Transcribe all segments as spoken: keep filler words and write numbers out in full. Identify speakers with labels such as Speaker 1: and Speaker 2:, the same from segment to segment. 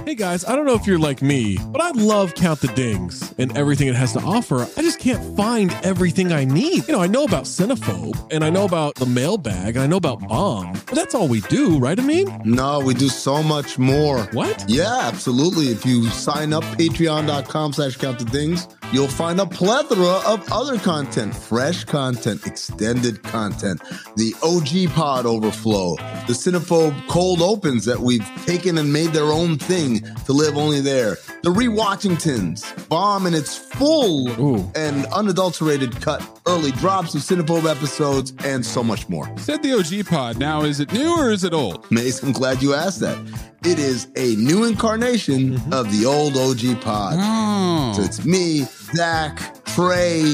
Speaker 1: Hey guys, I don't know if you're like me, but I love Count the Dings and everything it has to offer. I just can't find everything I need. You know, I know about Cinephobe, and I know about the mailbag, and I know about Bomb, but that's all we do, right, Amin?
Speaker 2: No, we do so much more.
Speaker 1: What?
Speaker 2: Yeah, absolutely. If you sign up, patreon.com slash count the dings, you'll find a plethora of other content, fresh content, extended content, the O G pod overflow, the Cinephobe cold opens that we've taken and made their own thing to live only there, the Rewatchingtons, Bomb in its full
Speaker 1: Ooh.
Speaker 2: and unadulterated cut, early drops of Cinephobe episodes, and so much more.
Speaker 3: Said the O G pod. Now, is it new or is it old?
Speaker 2: Mace, I'm glad you asked that. It is a new incarnation mm-hmm. of the old O G pod.
Speaker 3: Oh.
Speaker 2: So it's me, Zach, Trey,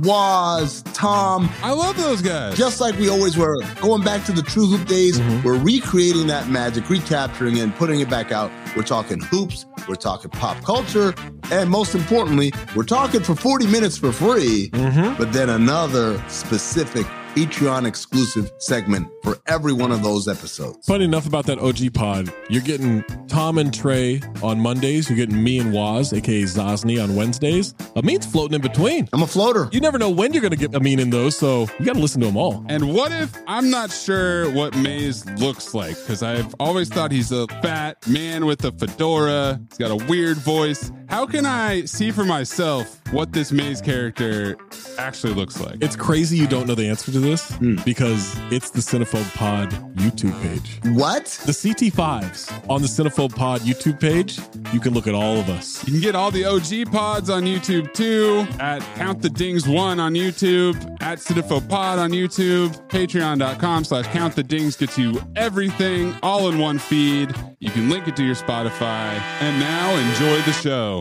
Speaker 2: Waz, Tom.
Speaker 3: I love those guys.
Speaker 2: Just like we always were. Going back to the True Hoop days, mm-hmm. we're recreating that magic, recapturing it, and putting it back out. We're talking hoops, we're talking pop culture, and most importantly, we're talking for forty minutes for free, mm-hmm. but then another specific Patreon exclusive segment for every one of those episodes.
Speaker 1: Funny enough about that O G pod, you're getting Tom and Trey on Mondays. You're getting me and Waz, aka Zosny, on Wednesdays. Amin's floating in between.
Speaker 2: I'm a floater.
Speaker 1: You never know when you're going to get Amin in those, so you got to listen to them all.
Speaker 3: And what if I'm not sure what Maze looks like? Because I've always thought he's a fat man with a fedora. He's got a weird voice. How can I see for myself what this Maze character actually looks like?
Speaker 1: It's crazy you don't know the answer to this mm. because it's the Cinephobe Pod YouTube page.
Speaker 2: What?
Speaker 1: The C T fives on the Cinephobe Pod YouTube page. You can look at all of us.
Speaker 3: You can get all the O G pods on YouTube too, at Count the Dings one on YouTube, at Cinephobe Pod on YouTube, patreon.com slash Count the Dings gets you everything all in one feed. You can link it to your Spotify. And now enjoy the show.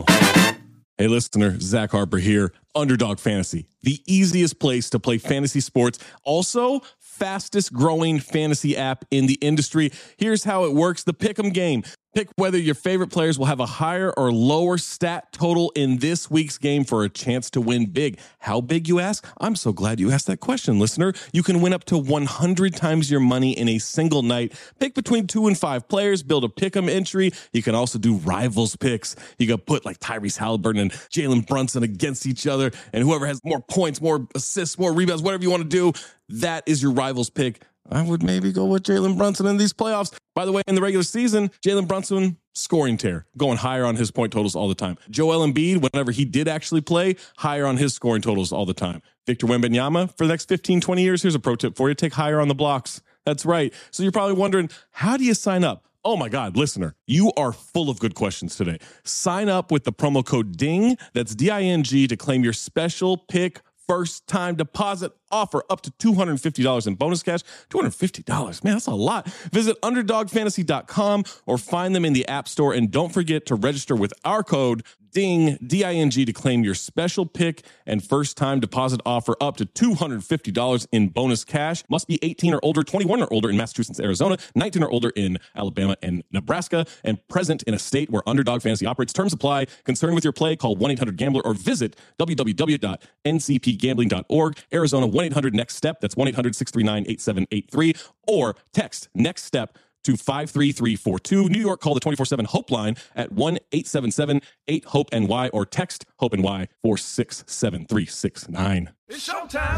Speaker 1: Hey listener, Zach Harper here. Underdog Fantasy, the easiest place to play fantasy sports. Also, fastest growing fantasy app in the industry. Here's how it works. The Pick'em game. Pick whether your favorite players will have a higher or lower stat total in this week's game for a chance to win big. How big, you ask? I'm so glad you asked that question, listener. You can win up to one hundred times your money in a single night. Pick between two and five players, build a pick'em entry. You can also do rivals picks. You can put like Tyrese Halliburton and Jalen Brunson against each other, and whoever has more points, more assists, more rebounds, whatever you want to do, that is your rivals pick. I would maybe go with Jalen Brunson in these playoffs. By the way, in the regular season, Jalen Brunson, scoring tear, going higher on his point totals all the time. Joel Embiid, whenever he did actually play, higher on his scoring totals all the time. Victor Wembanyama, for the next fifteen, twenty years, here's a pro tip for you. Take higher on the blocks. That's right. So you're probably wondering, how do you sign up? Oh my God, listener, you are full of good questions today. Sign up with the promo code DING, that's D I N G, to claim your special pick first time deposit offer up to two hundred fifty dollars in bonus cash. two hundred fifty dollars, man, that's a lot. Visit underdog fantasy dot com or find them in the App Store. And don't forget to register with our code DING, D I N G, to claim your special pick and first time deposit offer up to two hundred fifty dollars in bonus cash. Must be eighteen or older, twenty-one or older in Massachusetts, Arizona, nineteen or older in Alabama and Nebraska, and present in a state where Underdog Fantasy operates. Terms apply. Concerned with your play, call one eight hundred gambler or visit w w w dot n c p gambling dot org. Arizona, one eight hundred next step. That's one eight hundred six three nine eight seven eight three. Or text next step to five three three four two. New York, call the twenty-four seven Hope line at one eight seven seven eight hope N Y or text HOPE N Y four six seven three six nine.
Speaker 4: It's showtime.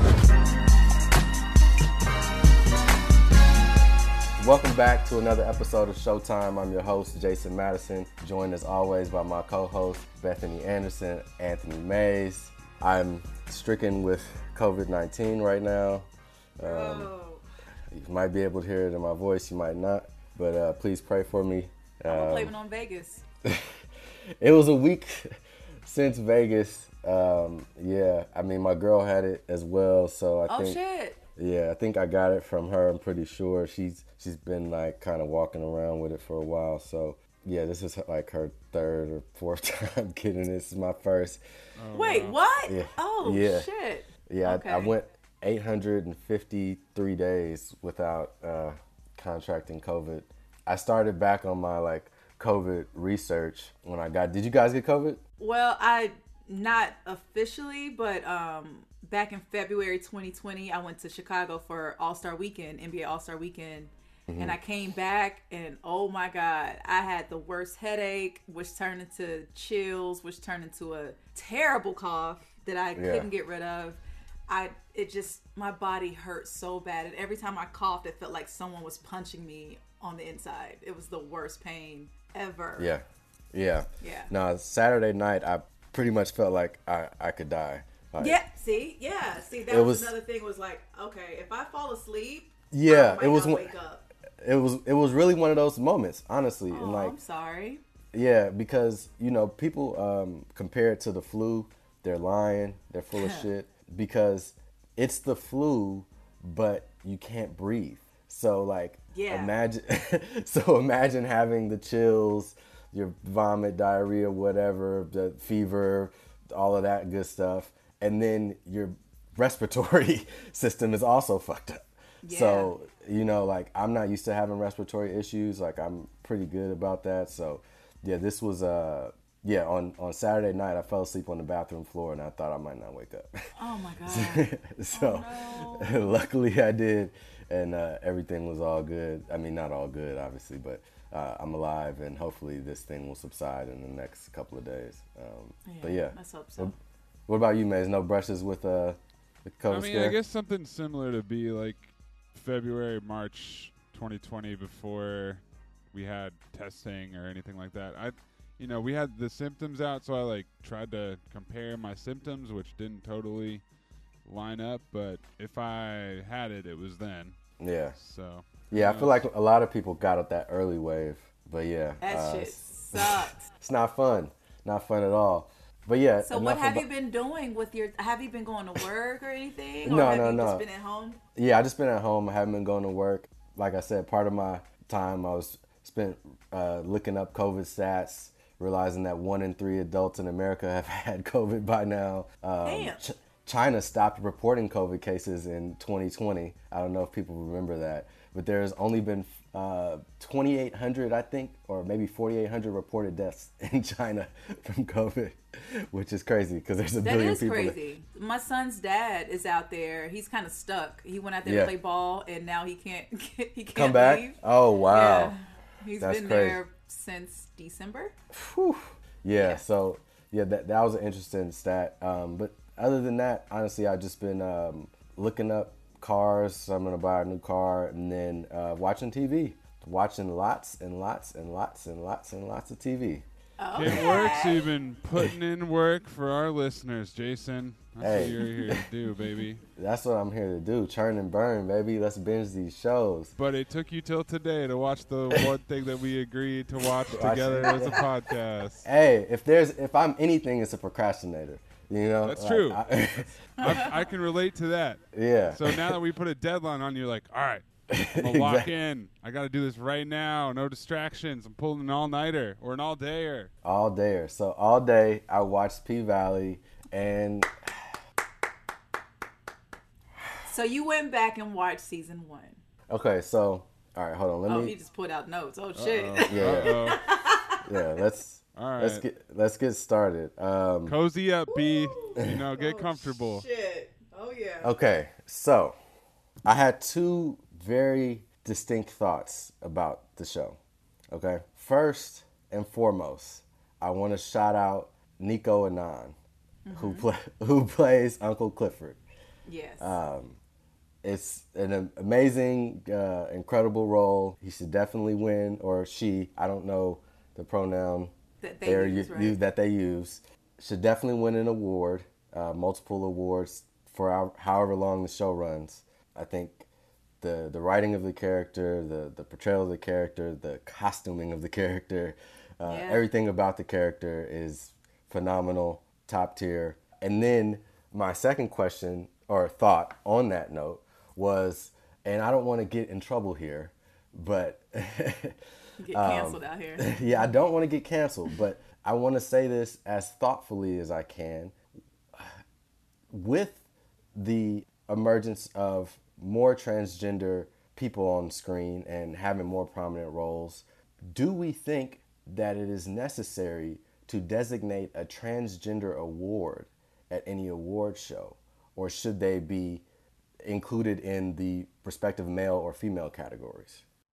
Speaker 5: Welcome back to another episode of Showtime. I'm your host, Jason Madison, joined as always by my co-host, Bethany Anderson, Anthony Mays. I'm stricken with covid nineteen right now. Um, you might be able to hear it in my voice, you might not. But uh, please pray for me.
Speaker 6: I'm
Speaker 5: Um,
Speaker 6: blaming on Vegas.
Speaker 5: It was a week since Vegas. Um, yeah, I mean, my girl had it as well, so I
Speaker 6: oh,
Speaker 5: think.
Speaker 6: shit.
Speaker 5: Yeah, I think I got it from her. I'm pretty sure she's she's been like kind of walking around with it for a while. So yeah, this is like her third or fourth time getting it. This is my first.
Speaker 6: Oh, Wait, wow. what?
Speaker 5: Yeah.
Speaker 6: Oh
Speaker 5: yeah.
Speaker 6: shit.
Speaker 5: Yeah,
Speaker 6: okay.
Speaker 5: I, I went eight hundred fifty-three days without uh, contracting COVID. I started back on my like COVID research when I got. Did you guys get COVID?
Speaker 6: Well, I not officially, but um, back in February twenty twenty, I went to Chicago for All-Star Weekend, N B A All-Star Weekend,
Speaker 5: Mm-hmm.
Speaker 6: And I came back, and oh my God, I had the worst headache, which turned into chills, which turned into a terrible cough that I
Speaker 5: Yeah.
Speaker 6: couldn't get rid of. I it just my body hurt so bad, and every time I coughed, it felt like someone was punching me on the inside. It was the worst pain ever.
Speaker 5: Yeah, yeah,
Speaker 6: Yeah.
Speaker 5: No, Saturday night, I pretty much felt like I, I could die. Like,
Speaker 6: Yeah. See. Yeah. See. That
Speaker 5: It
Speaker 6: was,
Speaker 5: was-
Speaker 6: another thing. Was like, okay, if I fall asleep,
Speaker 5: Yeah,
Speaker 6: I might
Speaker 5: it was
Speaker 6: not
Speaker 5: one-
Speaker 6: wake up.
Speaker 5: It was it was really one of those moments, honestly,
Speaker 6: Oh,
Speaker 5: and like
Speaker 6: I'm sorry.
Speaker 5: yeah, because you know people um, compare it to the flu. They're lying. They're full of shit because it's the flu, but you can't breathe. So like,
Speaker 6: Yeah.
Speaker 5: imagine. so imagine having the chills, your vomit, diarrhea, whatever, the fever, all of that good stuff, and then your respiratory system is also fucked up. So, you know, like I'm not used to having respiratory issues. Like I'm pretty good about that. So, yeah, this was uh yeah, on on Saturday night I fell asleep on the bathroom floor and I thought I might not wake up.
Speaker 6: Oh my God.
Speaker 5: so,
Speaker 6: Oh,
Speaker 5: luckily I did and uh, everything was all good. I mean, not all good obviously, but uh, I'm alive and hopefully this thing will subside in the next couple of days. Um, but yeah.
Speaker 6: Let's hope so.
Speaker 5: What, what about you, Maze? No brushes with uh the COVID
Speaker 3: I mean,
Speaker 5: scare?
Speaker 3: I guess something similar to be like February, March twenty twenty before we had testing or anything like that. I, you know, we had the symptoms out, so I like tried to compare my symptoms, which didn't totally line up. But if I had it, it was then.
Speaker 5: Yeah.
Speaker 3: So
Speaker 5: Yeah, I
Speaker 3: who
Speaker 5: feel
Speaker 3: knows?
Speaker 5: like a lot of people got up that early wave, but yeah,
Speaker 6: That
Speaker 5: uh,
Speaker 6: shit
Speaker 5: it's,
Speaker 6: sucks.
Speaker 5: it's not fun, not fun at all. But yeah,
Speaker 6: So what
Speaker 5: enough
Speaker 6: have
Speaker 5: abo-
Speaker 6: you been doing with your? Have you been going to work or anything? Or
Speaker 5: No,
Speaker 6: have
Speaker 5: no,
Speaker 6: you
Speaker 5: no.
Speaker 6: just been at home?
Speaker 5: Yeah, I just been at home. I haven't been going to work. Like I said, part of my time I was spent uh, looking up COVID stats, realizing that one in three adults in America have had COVID by now. Um,
Speaker 6: Damn.
Speaker 5: Ch- China stopped reporting COVID cases in twenty twenty. I don't know if people remember that, but there's only been uh, twenty-eight hundred, I think, or maybe forty-eight hundred reported deaths in China from COVID, which is crazy because there's a
Speaker 6: That
Speaker 5: billion
Speaker 6: is
Speaker 5: people. that-
Speaker 6: crazy. My son's dad is out there. He's kind of stuck. He went out there
Speaker 5: Yeah.
Speaker 6: to play ball, and now he can't. He can't
Speaker 5: Come back?
Speaker 6: leave.
Speaker 5: Oh, wow.
Speaker 6: Yeah. He's
Speaker 5: That's
Speaker 6: been
Speaker 5: crazy.
Speaker 6: there since December.
Speaker 5: Whew. Yeah,
Speaker 6: Yeah.
Speaker 5: so yeah, that that was an interesting stat. Um, but other than that, honestly, I've just been um, looking up cars. So I'm gonna buy a new car, and then uh, watching T V, watching lots and lots and lots and lots and lots of T V.
Speaker 6: Oh,
Speaker 3: It works. You've been putting in work for our listeners, Jason. That's
Speaker 5: Hey.
Speaker 3: what you're here to do, baby.
Speaker 5: That's what I'm here to do. Churn and burn, baby. Let's binge these shows.
Speaker 3: But it took you till today to watch the one thing that we agreed to watch
Speaker 5: Watch
Speaker 3: together
Speaker 5: it.
Speaker 3: as a podcast.
Speaker 5: Hey, if there's if I'm anything, it's a procrastinator. You know,
Speaker 3: That's
Speaker 5: Like,
Speaker 3: true.
Speaker 5: I-
Speaker 3: I, I can relate to that.
Speaker 5: yeah.
Speaker 3: So now that we put a deadline on, you're like, all right, I'm gonna lock in. I got to do this right now. No distractions. I'm pulling an all-nighter or an all-dayer.
Speaker 5: all day. So all day I watched P Valley, and
Speaker 6: So you went back and watched season one.
Speaker 5: okay, so all right, hold on. Let
Speaker 6: Oh,
Speaker 5: me
Speaker 6: he just put out notes. Oh shit.
Speaker 5: yeah,
Speaker 3: Uh-oh.
Speaker 5: yeah. Let's
Speaker 3: All right.
Speaker 5: let's get let's get started. Um,
Speaker 3: Cozy up, B. You know, get
Speaker 6: Oh,
Speaker 3: comfortable.
Speaker 6: Shit. Oh yeah.
Speaker 5: okay, so I had two very distinct thoughts about the show. Okay, first and foremost, I want to shout out Nico Anand, who play who plays Uncle Clifford.
Speaker 6: Yes.
Speaker 5: It's an amazing, uh, incredible role. He should definitely win, or she. I don't know the pronoun
Speaker 6: That they
Speaker 5: they're
Speaker 6: use,
Speaker 5: u-
Speaker 6: right?
Speaker 5: u- that they use. Should definitely win an award, uh, multiple awards for our, however long the show runs. I think the the writing of the character, the the portrayal of the character, the costuming of the character, uh,
Speaker 6: Yeah.
Speaker 5: everything about the character is phenomenal, top tier. And then my second question or thought on that note was, and I don't want to get in trouble here, but
Speaker 6: Get canceled out here.
Speaker 5: yeah, I don't want to get canceled, but I want to say this as thoughtfully as I can. With the emergence of more transgender people on screen and having more prominent roles, do we think that it is necessary to designate a transgender award at any award show? Or should they be included in the respective male or female categories?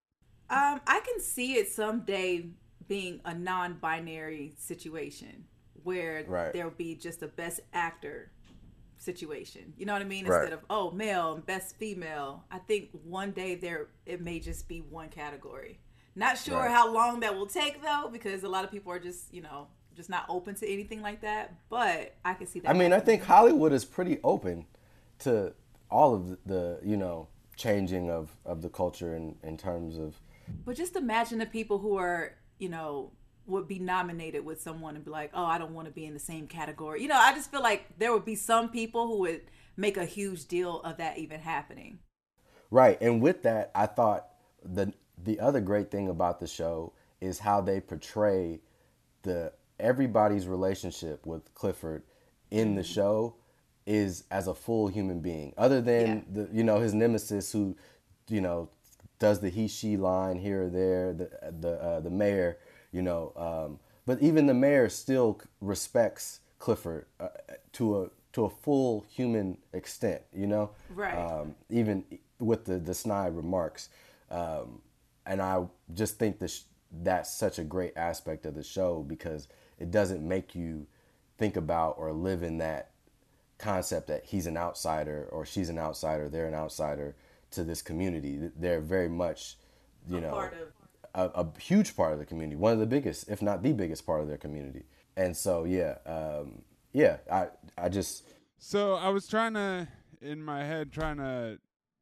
Speaker 6: Um, I can see it someday being a non-binary situation where
Speaker 5: Right.
Speaker 6: there will be just a best actor situation. You know what I mean?
Speaker 5: Right.
Speaker 6: Instead of oh male and best female. I think one day there it may just be one category. Not sure
Speaker 5: Right.
Speaker 6: how long that will take though, because a lot of people are just you know just not open to anything like that. But I can see that.
Speaker 5: I mean, I
Speaker 6: happening.
Speaker 5: think Hollywood is pretty open to all of the, the you know, changing of, of the culture in, in terms of.
Speaker 6: But just imagine the people who are, you know, would be nominated with someone and be like, oh, I don't want to be in the same category. You know, I just feel like there would be some people who would make a huge deal of that even happening.
Speaker 5: Right. And with that, I thought the the other great thing about the show is how they portray the everybody's relationship with Clifford in the show is as a full human being. Other than
Speaker 6: Yeah.
Speaker 5: the you know, his nemesis who, you know, does the he she line here or there, the the uh, the mayor, you know, um, but even the mayor still respects Clifford uh, to a to a full human extent, you know,
Speaker 6: Right.
Speaker 5: um, even with the the snide remarks, um, and I just think that sh- that's such a great aspect of the show because it doesn't make you think about or live in that concept that he's an outsider or she's an outsider, they're an outsider to this community. They're very much, you
Speaker 6: A
Speaker 5: know,
Speaker 6: part of-
Speaker 5: a, a huge part of the community, one of the biggest, if not the biggest part of their community. And so, yeah, um, yeah, I, I just,
Speaker 3: So I was trying to, in my head, trying to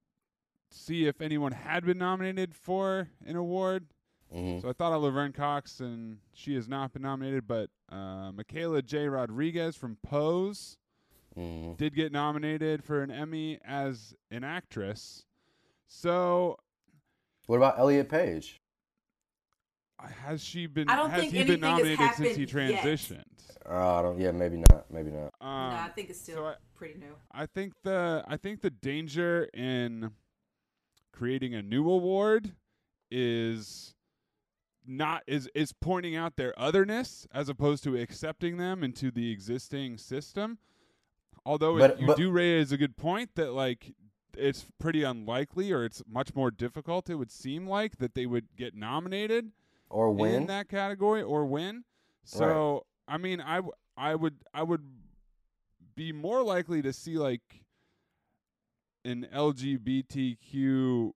Speaker 3: see if anyone had been nominated for an award.
Speaker 5: mhm.
Speaker 3: So I thought of Laverne Cox, and she has not been nominated, but uh, Michaela J. Rodriguez from Pose
Speaker 5: Mhm.
Speaker 3: did get nominated for an Emmy as an actress. So
Speaker 5: What about Elliot Page?
Speaker 3: uh, has she been?
Speaker 6: I don't
Speaker 3: has
Speaker 6: think
Speaker 3: he been
Speaker 6: anything has
Speaker 3: nominated since he
Speaker 6: happened yet.
Speaker 3: transitioned?
Speaker 5: Uh, I don't, yeah, maybe not, maybe not.
Speaker 3: Um,
Speaker 6: no, I think it's still
Speaker 3: so I,
Speaker 6: pretty new.
Speaker 3: I think the I think the danger in creating a new award is not is is pointing out their otherness as opposed to accepting them into the existing system. Although
Speaker 5: But-
Speaker 3: it, you
Speaker 5: but-
Speaker 3: do raise a good point that like it's pretty unlikely or it's much more difficult it would seem like that they would get nominated
Speaker 5: Or
Speaker 3: in
Speaker 5: win?
Speaker 3: that category or win. So I mean, I, w- I would I would be more likely to see like an L G B T Q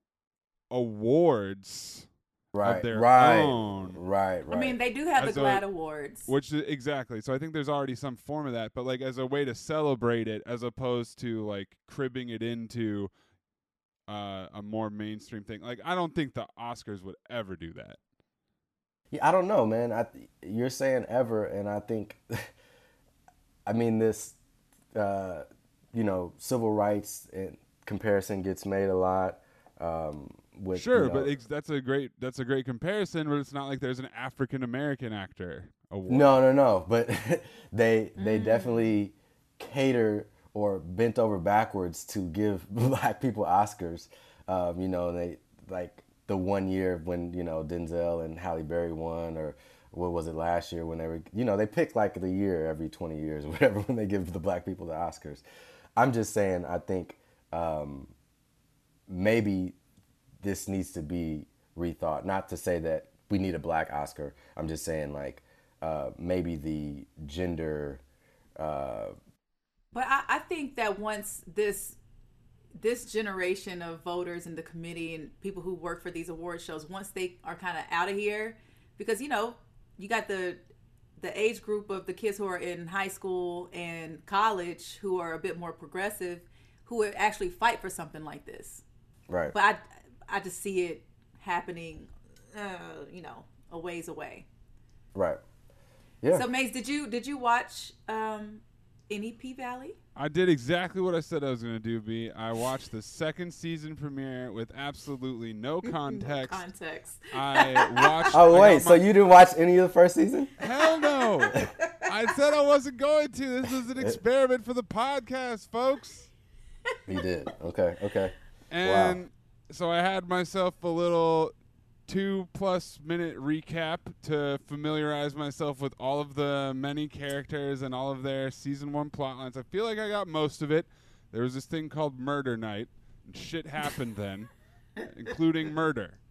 Speaker 3: awards,
Speaker 5: right,
Speaker 3: their
Speaker 5: right,
Speaker 3: own.
Speaker 5: right, right.
Speaker 6: I mean, they do have
Speaker 3: As
Speaker 6: the
Speaker 3: a-
Speaker 6: GLAAD Awards.
Speaker 3: which is, exactly. So I think there's already some form of that, but like as a way to celebrate it, as opposed to like cribbing it into uh, a more mainstream thing. Like I don't think the Oscars would ever do that.
Speaker 5: Yeah, I don't know, man. I you're saying ever, and I think, I mean this, uh, you know, civil rights and comparison gets made a lot. Um, with
Speaker 3: Sure,
Speaker 5: you know,
Speaker 3: but ex- that's a great that's a great comparison. But it's not like there's an African American actor award.
Speaker 5: no, no, no. But they they definitely cater or bent over backwards to give black people Oscars. Um, you know, they like the one year when you know Denzel and Halle Berry won, or what was it last year when they were, you know, they pick like the year every twenty years or whatever when they give the black people the Oscars. I'm just saying, I think um, maybe this needs to be rethought. Not to say that we need a black Oscar. I'm just saying like uh, maybe the gender. Uh,
Speaker 6: But I, I think that once this this generation of voters in the committee and people who work for these award shows, once they are kind of out of here, because you know you got the the age group of the kids who are in high school and college who are a bit more progressive, who would actually fight for something like this.
Speaker 5: right.
Speaker 6: But I I just see it happening, uh, you know, a ways away.
Speaker 5: Right. Yeah.
Speaker 6: So Maze, did you did you watch um, any P Valley?
Speaker 3: I did exactly what I said I was going to do, B. I watched the second season premiere with absolutely no context.
Speaker 6: No context.
Speaker 3: I watched.
Speaker 5: oh
Speaker 3: I
Speaker 5: wait,
Speaker 3: got
Speaker 5: so
Speaker 3: my-
Speaker 5: you didn't watch any of the first season?
Speaker 3: Hell no! I said I wasn't going to. This was an experiment for the podcast, folks.
Speaker 5: You did. Okay. Okay.
Speaker 3: And so I had myself a little two plus minute recap to familiarize myself with all of the many characters and all of their season one plot lines. I feel like I got most of it. There was this thing called Murder Night, and shit happened then, including murder.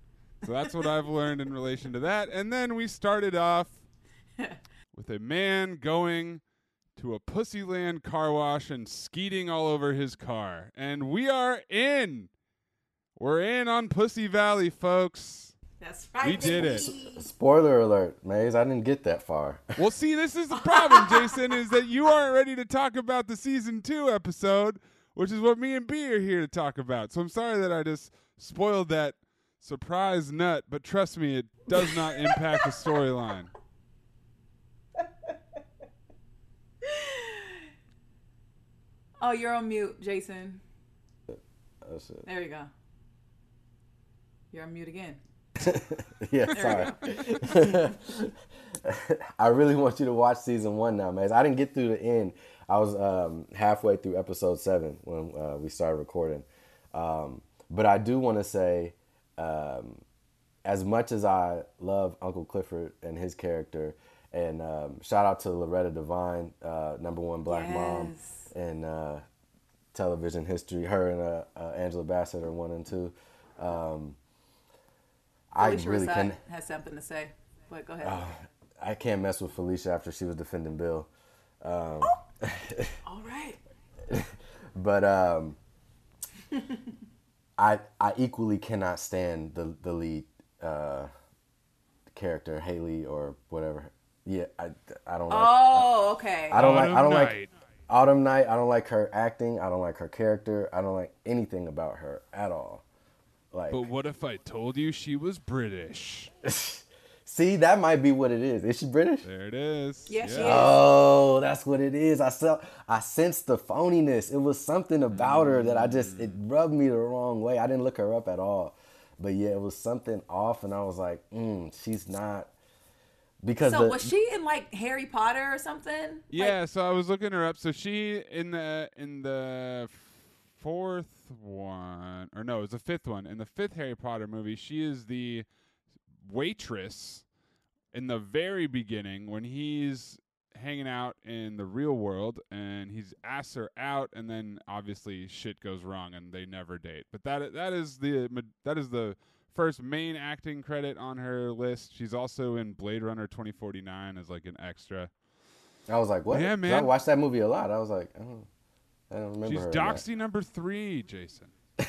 Speaker 3: So that's what I've learned in relation to that. And then we started off with a man going to a Pussyland car wash and skeeting all over his car. And we are in. We're in on Pussy Valley, folks.
Speaker 6: That's right.
Speaker 3: We did it.
Speaker 5: Spoiler alert, Maze. I didn't get that far.
Speaker 3: Well, see, this is the problem, Jason, is that you aren't ready to talk about the season two episode, which is what me and B are here to talk about. So I'm sorry that I just spoiled that surprise nut, but trust me, it does not impact the storyline.
Speaker 6: Oh, you're on mute, Jason.
Speaker 5: Oh, shit.
Speaker 6: There you go. You're on mute again.
Speaker 5: Yeah, sorry. I really want you to watch season one now, Maze. I didn't get through the end. I was um, halfway through episode seven when uh, we started recording. Um, but I do want to say, um, as much as I love Uncle Clifford and his character, and um, shout out to Loretta Devine, uh, number one black
Speaker 6: Yes.
Speaker 5: mom in uh, television history. Her and uh, uh, Angela Bassett are one and two. Um, I
Speaker 6: Felicia
Speaker 5: really
Speaker 6: Rashad
Speaker 5: can.
Speaker 6: has something to say. But go ahead.
Speaker 5: Uh, I can't mess with Felicia after she was defending Bill. Um,
Speaker 6: All right.
Speaker 5: but um, I I equally cannot stand the the lead uh, character Haley or whatever. Yeah, I, I don't like.
Speaker 6: Oh, okay.
Speaker 5: I don't like. I don't
Speaker 3: Autumn
Speaker 5: like
Speaker 3: Night.
Speaker 5: Autumn Night. I don't like her acting. I don't like her character. I don't like anything about her at all. Like,
Speaker 3: But what if I told you she was British?
Speaker 5: see, that might be what it is. Is she British?
Speaker 3: There it is.
Speaker 6: Yeah, she is.
Speaker 5: Oh, that's what it is. I saw, I sensed the phoniness. It was something about her that I just, it rubbed me the wrong way. I didn't look her up at all. But yeah, it was something off, and I was like, mm, she's not. Because
Speaker 6: So
Speaker 5: the,
Speaker 6: was she in like Harry Potter or something?
Speaker 3: Yeah,
Speaker 6: Like,
Speaker 3: so I was looking her up. So she in the in the fourth one, or no, it was the fifth one. In the fifth Harry Potter movie, she is the waitress in the very beginning when he's hanging out in the real world and he's asked her out, and then obviously shit goes wrong and they never date. But that that is the that is the first main acting credit on her list. She's also in Blade Runner twenty forty-nine as like an extra.
Speaker 5: I was like, what?
Speaker 3: Yeah,
Speaker 5: 'Cause I
Speaker 3: man.
Speaker 5: watched that movie a lot. I was like, I don't, I don't remember
Speaker 3: She's
Speaker 5: her. in that.
Speaker 3: Doxy number three, Jason.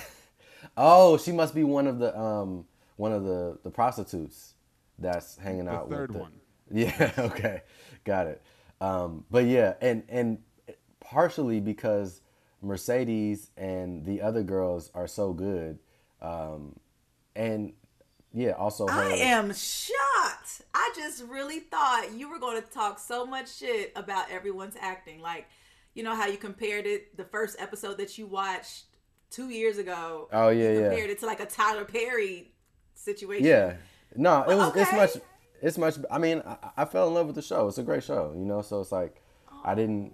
Speaker 5: Oh, she must be one of the um one of the the prostitutes that's hanging
Speaker 3: The
Speaker 5: out
Speaker 3: third
Speaker 5: with the,
Speaker 3: one.
Speaker 5: Yeah, okay. Got it. Um but yeah, and and partially because Mercedes and the other girls are so good. Um and yeah, also her
Speaker 6: I am shocked. I just really thought you were going to talk so much shit about everyone's acting. Like, you know how you compared it, the first episode that you watched two years ago.
Speaker 5: Oh, yeah,
Speaker 6: you
Speaker 5: yeah.
Speaker 6: compared it to like a Tyler Perry situation.
Speaker 5: Yeah. No, it was it's
Speaker 6: Okay.
Speaker 5: much it's much I mean, I, I fell in love with the show. It's a great show, you know, so it's like I didn't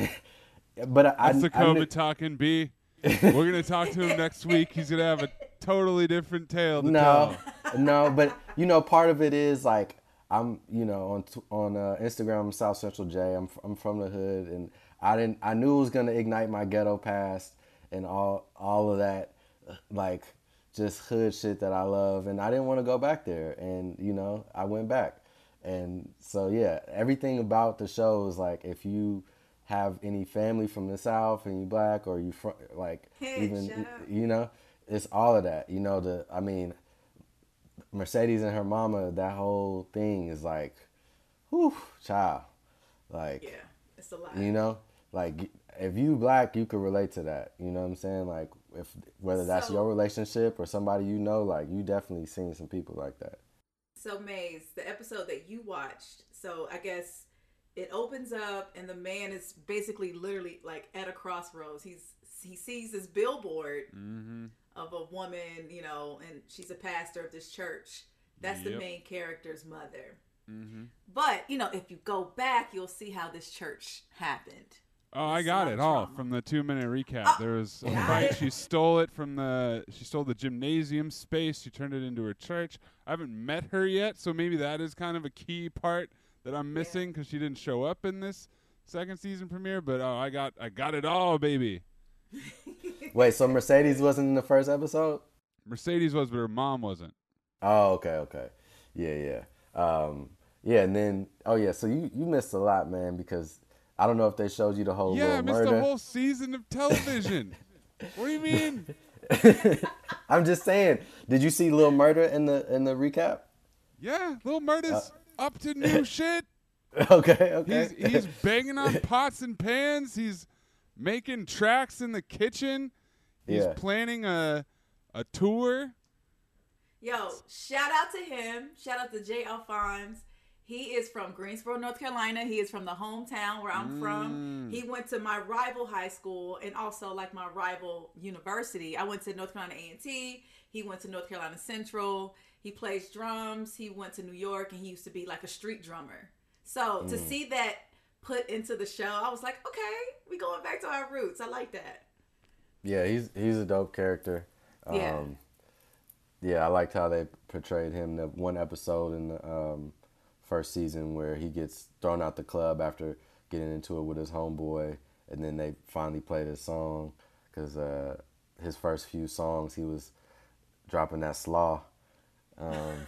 Speaker 5: but I
Speaker 3: That's the
Speaker 5: I, I
Speaker 3: COVID
Speaker 5: kn-
Speaker 3: talking B. We're gonna talk to him next week. He's gonna have a totally different tale to
Speaker 5: No,
Speaker 3: tell.
Speaker 5: no, but you know, part of it is like I'm, you know, on t- on uh, Instagram, I'm South Central J. I'm f- I'm from the hood, and I didn't. I knew it was gonna ignite my ghetto past and all all of that, uh, like just hood shit that I love, and I didn't want to go back there, and you know, I went back, and so yeah, everything about the show is like if you have any family from the South and you black or you from like
Speaker 6: Hey,
Speaker 5: even
Speaker 6: shut up.
Speaker 5: you know, it's all of that. You know, the I mean. Mercedes and her mama, that whole thing is like, whew, child. Like,
Speaker 6: Yeah, it's a lot.
Speaker 5: you know, like if you black, you could relate to that. You know what I'm saying? Like, if whether that's
Speaker 6: So-
Speaker 5: your relationship or somebody you know, like you definitely seen some people like that.
Speaker 6: So, Maze, the episode that you watched, so I guess it opens up and the man is basically literally like at a crossroads. He's he sees this billboard
Speaker 3: Mm-hmm.
Speaker 6: of a woman, you know, and she's a pastor of this church. That's the
Speaker 3: Yep.
Speaker 6: main character's mother.
Speaker 3: Mm-hmm.
Speaker 6: But, you know, if you go back, you'll see how this church happened.
Speaker 3: Oh, I
Speaker 6: It's
Speaker 3: got
Speaker 6: not
Speaker 3: it all
Speaker 6: trauma.
Speaker 3: from the two minute recap.
Speaker 6: Oh,
Speaker 3: there was a
Speaker 6: got
Speaker 3: fight.
Speaker 6: it.
Speaker 3: She stole it from the. She stole the gymnasium space. She turned it into her church. I haven't met her yet, so maybe that is kind of a key part that I'm missing because she didn't show up in this second season premiere. But oh, I got, I got it all, baby.
Speaker 5: Wait, so Mercedes wasn't in the first episode?
Speaker 3: Mercedes was, but her mom wasn't.
Speaker 5: Oh, okay, okay. Yeah, yeah. Um, yeah, and then, oh, yeah, so you, you missed a lot, man, because I don't know if they showed you the whole
Speaker 3: Yeah, I
Speaker 5: Little
Speaker 3: missed
Speaker 5: Murder.
Speaker 3: a whole season of television. What do you mean?
Speaker 5: I'm just saying, did you see Little Murder in the in the recap?
Speaker 3: Yeah, Lil Murda's up to new shit.
Speaker 5: Okay, okay.
Speaker 3: He's he's banging on pots and pans. He's making tracks in the kitchen. He's
Speaker 5: Yeah.
Speaker 3: planning a a tour.
Speaker 6: Yo, shout out to him. Shout out to Jay Alphonse. He is from Greensboro, North Carolina. He is from the hometown where I'm
Speaker 3: Mm.
Speaker 6: from. He went to my rival high school and also like my rival university. I went to North Carolina A and T. He went to North Carolina Central. He plays drums. He went to New York and he used to be like a street drummer. So to see that put into the show, I was like, okay, we going back to our roots. I like that.
Speaker 5: Yeah, he's he's a dope character.
Speaker 6: Yeah.
Speaker 5: Um, yeah, I liked how they portrayed him. The one episode in the um, first season where he gets thrown out the club after getting into it with his homeboy, and then they finally played his song because uh, his first few songs he was dropping that slaw. Um,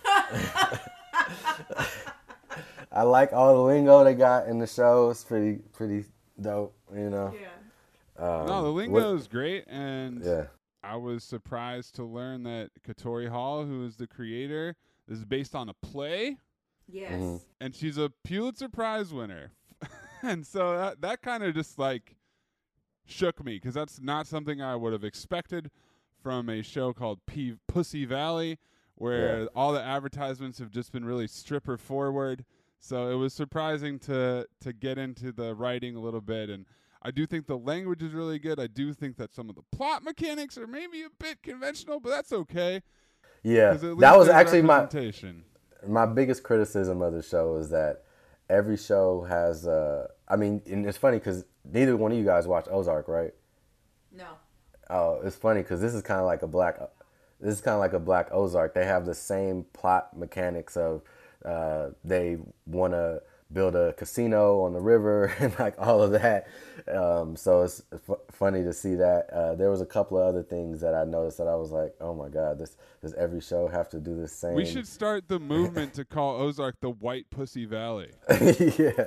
Speaker 5: I like all the lingo they got in the show. It's pretty pretty dope, you know.
Speaker 6: Yeah.
Speaker 5: Um,
Speaker 3: No, the
Speaker 5: what-
Speaker 3: lingo is great, and
Speaker 5: Yeah.
Speaker 3: I was surprised to learn that Katori Hall, who is the creator, this is based on a play,
Speaker 6: Yes.
Speaker 5: Mhm.
Speaker 3: and she's a Pulitzer Prize winner. And so that that kind of just like shook me because that's not something I would have expected from a show called P- Pussy Valley, where
Speaker 5: Yeah.
Speaker 3: all the advertisements have just been really stripper forward. So it was surprising to to get into the writing a little bit, and I do think the language is really good. I do think that some of the plot mechanics are maybe a bit conventional, but that's okay.
Speaker 5: Yeah,
Speaker 3: 'cause at least
Speaker 5: that was
Speaker 3: there's
Speaker 5: actually my
Speaker 3: representation.
Speaker 5: my biggest criticism of the show is that every show has. Uh, I mean, and it's funny because neither one of you guys watch Ozark, right?
Speaker 6: No.
Speaker 5: Oh, it's funny because this is kind of like a black. This is kind of like a black Ozark. They have the same plot mechanics of uh, they want to build a casino on the river and like all of that. Um, so it's f- funny to see that. Uh, there was a couple of other things that I noticed that I was like, oh my god, this does every show have to do the same?
Speaker 3: We should start the movement to call Ozark the White Pussy Valley.
Speaker 5: Yeah,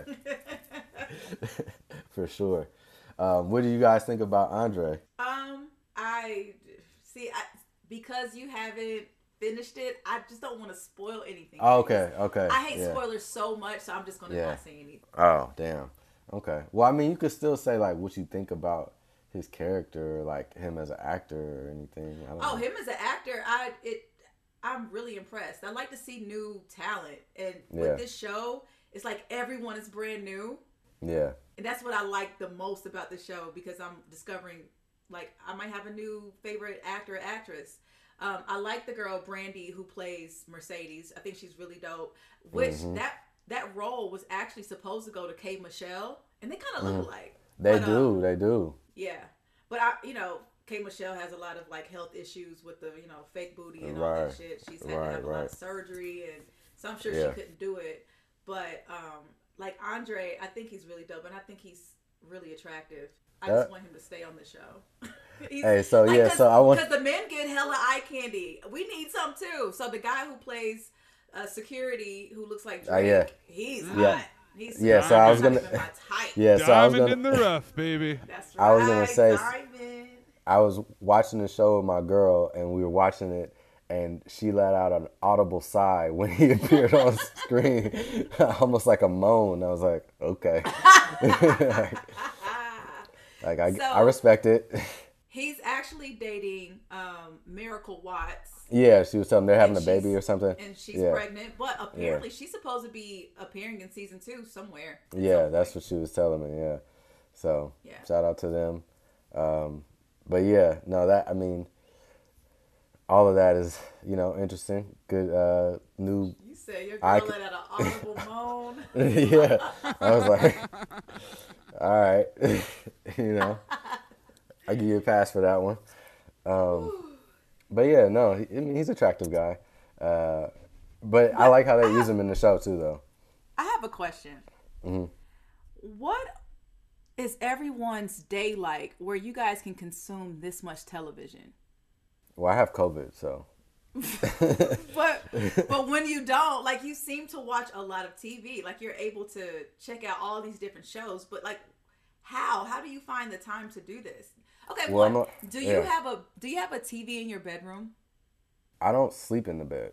Speaker 5: for sure. Um, what do you guys think about Andre?
Speaker 6: Um, I see. I, because you haven't finished it, I just don't want to spoil anything.
Speaker 5: Oh, okay, okay.
Speaker 6: I hate
Speaker 5: yeah.
Speaker 6: spoilers so much, so I'm just gonna
Speaker 5: Yeah.
Speaker 6: not say anything.
Speaker 5: Oh, damn. Okay. Well, I mean, you could still say like what you think about his character, like him as an actor or anything. I don't
Speaker 6: Oh,
Speaker 5: know.
Speaker 6: him as an actor, I it, I'm really impressed. I like to see new talent, and
Speaker 5: Yeah.
Speaker 6: with this show, it's like everyone is brand new,
Speaker 5: Yeah.
Speaker 6: and that's what I like the most about the show because I'm discovering like I might have a new favorite actor or actress. Um, I like the girl Brandy who plays Mercedes. I think she's really dope. Which
Speaker 5: Mm-hmm.
Speaker 6: that that role was actually supposed to go to Kay Michelle, and they kind of look alike.
Speaker 5: Mm-hmm. They
Speaker 6: But,
Speaker 5: do.
Speaker 6: um,
Speaker 5: They do.
Speaker 6: Yeah, but I, you know, Kay Michelle has a lot of like health issues with the, you know, fake booty and all
Speaker 5: Right.
Speaker 6: that shit. She's had to
Speaker 5: Right,
Speaker 6: have a lot
Speaker 5: right.
Speaker 6: of surgery, and so I'm sure
Speaker 5: Yeah.
Speaker 6: she couldn't do it. But um, like Andre, I think he's really dope, and I think he's really attractive. I
Speaker 5: Yeah.
Speaker 6: just want him to stay on the show. He's-
Speaker 5: Hey, so, yeah,
Speaker 6: cause,
Speaker 5: so I want-
Speaker 6: because the men get hella eye candy. We need some too. So the guy who plays uh, security, who looks like Drake,
Speaker 5: Oh, yeah.
Speaker 6: he's
Speaker 5: Yeah.
Speaker 6: hot. He's
Speaker 5: Yeah,
Speaker 6: hot.
Speaker 3: so I was
Speaker 6: He's not
Speaker 5: gonna-
Speaker 6: even my type.
Speaker 5: Yeah. So I was
Speaker 3: Diamond
Speaker 5: gonna.
Speaker 3: in the rough, baby.
Speaker 6: That's right.
Speaker 5: I was gonna say-
Speaker 6: Diamond.
Speaker 5: I was watching the show with my girl, and we were watching it, and she let out an audible sigh when he appeared on screen, almost like a moan. I was like, okay. like I,
Speaker 6: So-
Speaker 5: I respect it.
Speaker 6: He's actually dating um, Miracle Watts,
Speaker 5: Yeah, she was telling me they're having a
Speaker 6: And
Speaker 5: baby
Speaker 6: she's-
Speaker 5: or something.
Speaker 6: and she's
Speaker 5: yeah.
Speaker 6: pregnant. But apparently, she's supposed to be appearing in season two somewhere. at
Speaker 5: Yeah,
Speaker 6: some
Speaker 5: that's
Speaker 6: point.
Speaker 5: what she was telling me. Yeah, so
Speaker 6: Yeah.
Speaker 5: shout out to them. Um, but yeah, no, that I mean, all of that is you know interesting. Good uh, new.
Speaker 6: You said your
Speaker 5: I
Speaker 6: girl
Speaker 5: c-
Speaker 6: let out an audible moan.
Speaker 5: Yeah, I was like, all right, you know, I give you a pass for that one. Um, but yeah, no, he, I mean, he's an attractive guy. Uh, but I like how they use him in the show too, though.
Speaker 6: I have a question.
Speaker 5: Mm-hmm.
Speaker 6: What is everyone's day like where you guys can consume this much television?
Speaker 5: Well, I have COVID, so
Speaker 6: but but when you don't, like, you seem to watch a lot of T V. Like, you're able to check out all these different shows. But like, how how do you find the time to do this? Okay, well, one, a, do you yeah. have a do you have a T V in your bedroom?
Speaker 5: I don't sleep in the bed.